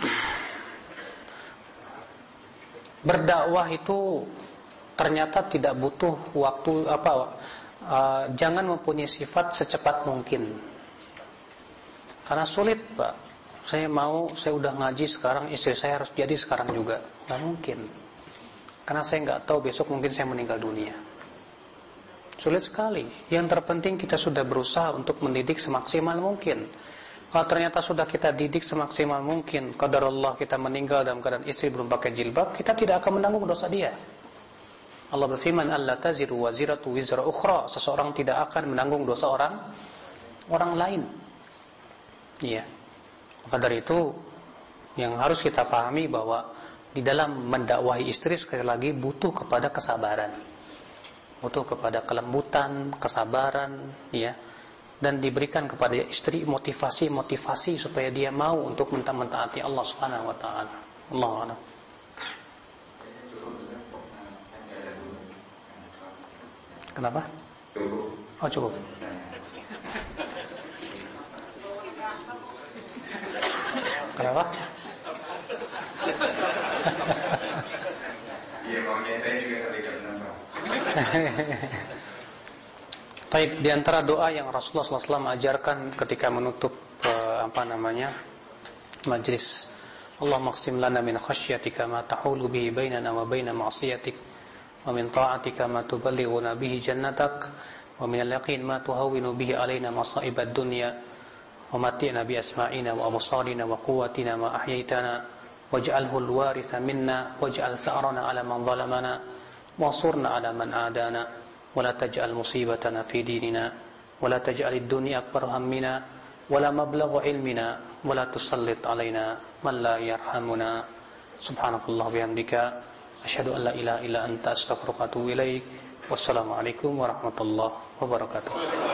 A: berdakwah itu ternyata tidak butuh waktu apa? Uh, jangan mempunyai sifat secepat mungkin. Karena sulit Pak. Saya mau, saya udah ngaji sekarang, istri saya harus jadi sekarang juga. Nggak mungkin. Karena saya nggak tahu besok mungkin saya meninggal dunia. Sulit sekali. Yang terpenting kita sudah berusaha untuk mendidik semaksimal mungkin. Kalau ternyata sudah kita didik semaksimal mungkin, qadarullah kita meninggal dalam keadaan istri belum pakai jilbab, kita tidak akan menanggung dosa dia. Allah berfirman, "Alla taziru waziratu wizra ukhra." Seseorang tidak akan menanggung dosa orang orang lain. Iya. Maka dari itu yang harus kita pahami bahwa di dalam mendakwahi istri sekali lagi butuh kepada kesabaran. Butuh kepada kelembutan, kesabaran, ya. Dan diberikan kepada istri motivasi-motivasi supaya dia mau untuk mentaati Allah Subhanahu wa taala. Allahu a'lam. Kenapa?
B: Cukup.
A: Oh cukup. Kenapa?
B: Iya, maunya saya juga sampai jam enam.
A: Taib, di antara doa yang Rasulullah shallallahu alaihi wasallam ajarkan ketika menutup uh, apa namanya majlis, Allahumma qsim lana min khasyatika ma tahulu bihi bainana wa baina ma'siyatik, wa min ta'atika ma tuballighuna bihi jannatak, wa min al-yaqin ma tuhawwinu bihi alaina masa'ib ad-dunya, wa mati'na bi asma'ina wa absarina wa quwwatina ma ahyaitana, waj'alhu al-waritha minna waj'al sa'rana 'ala man zalamana wansurna 'ala man 'adana wa la taj'al musibatana fi dinina wa la taj'al ad-dunya akbar hammina wa la mablagha ilmina wa la tusallit 'alaina man la yarhamuna. Subhanakallah bihamdika asyhadu an la ilaha illa anta astaghfiruka wa atubu ilaik. Wassalamualaikum warahmatullahi wabarakatuh.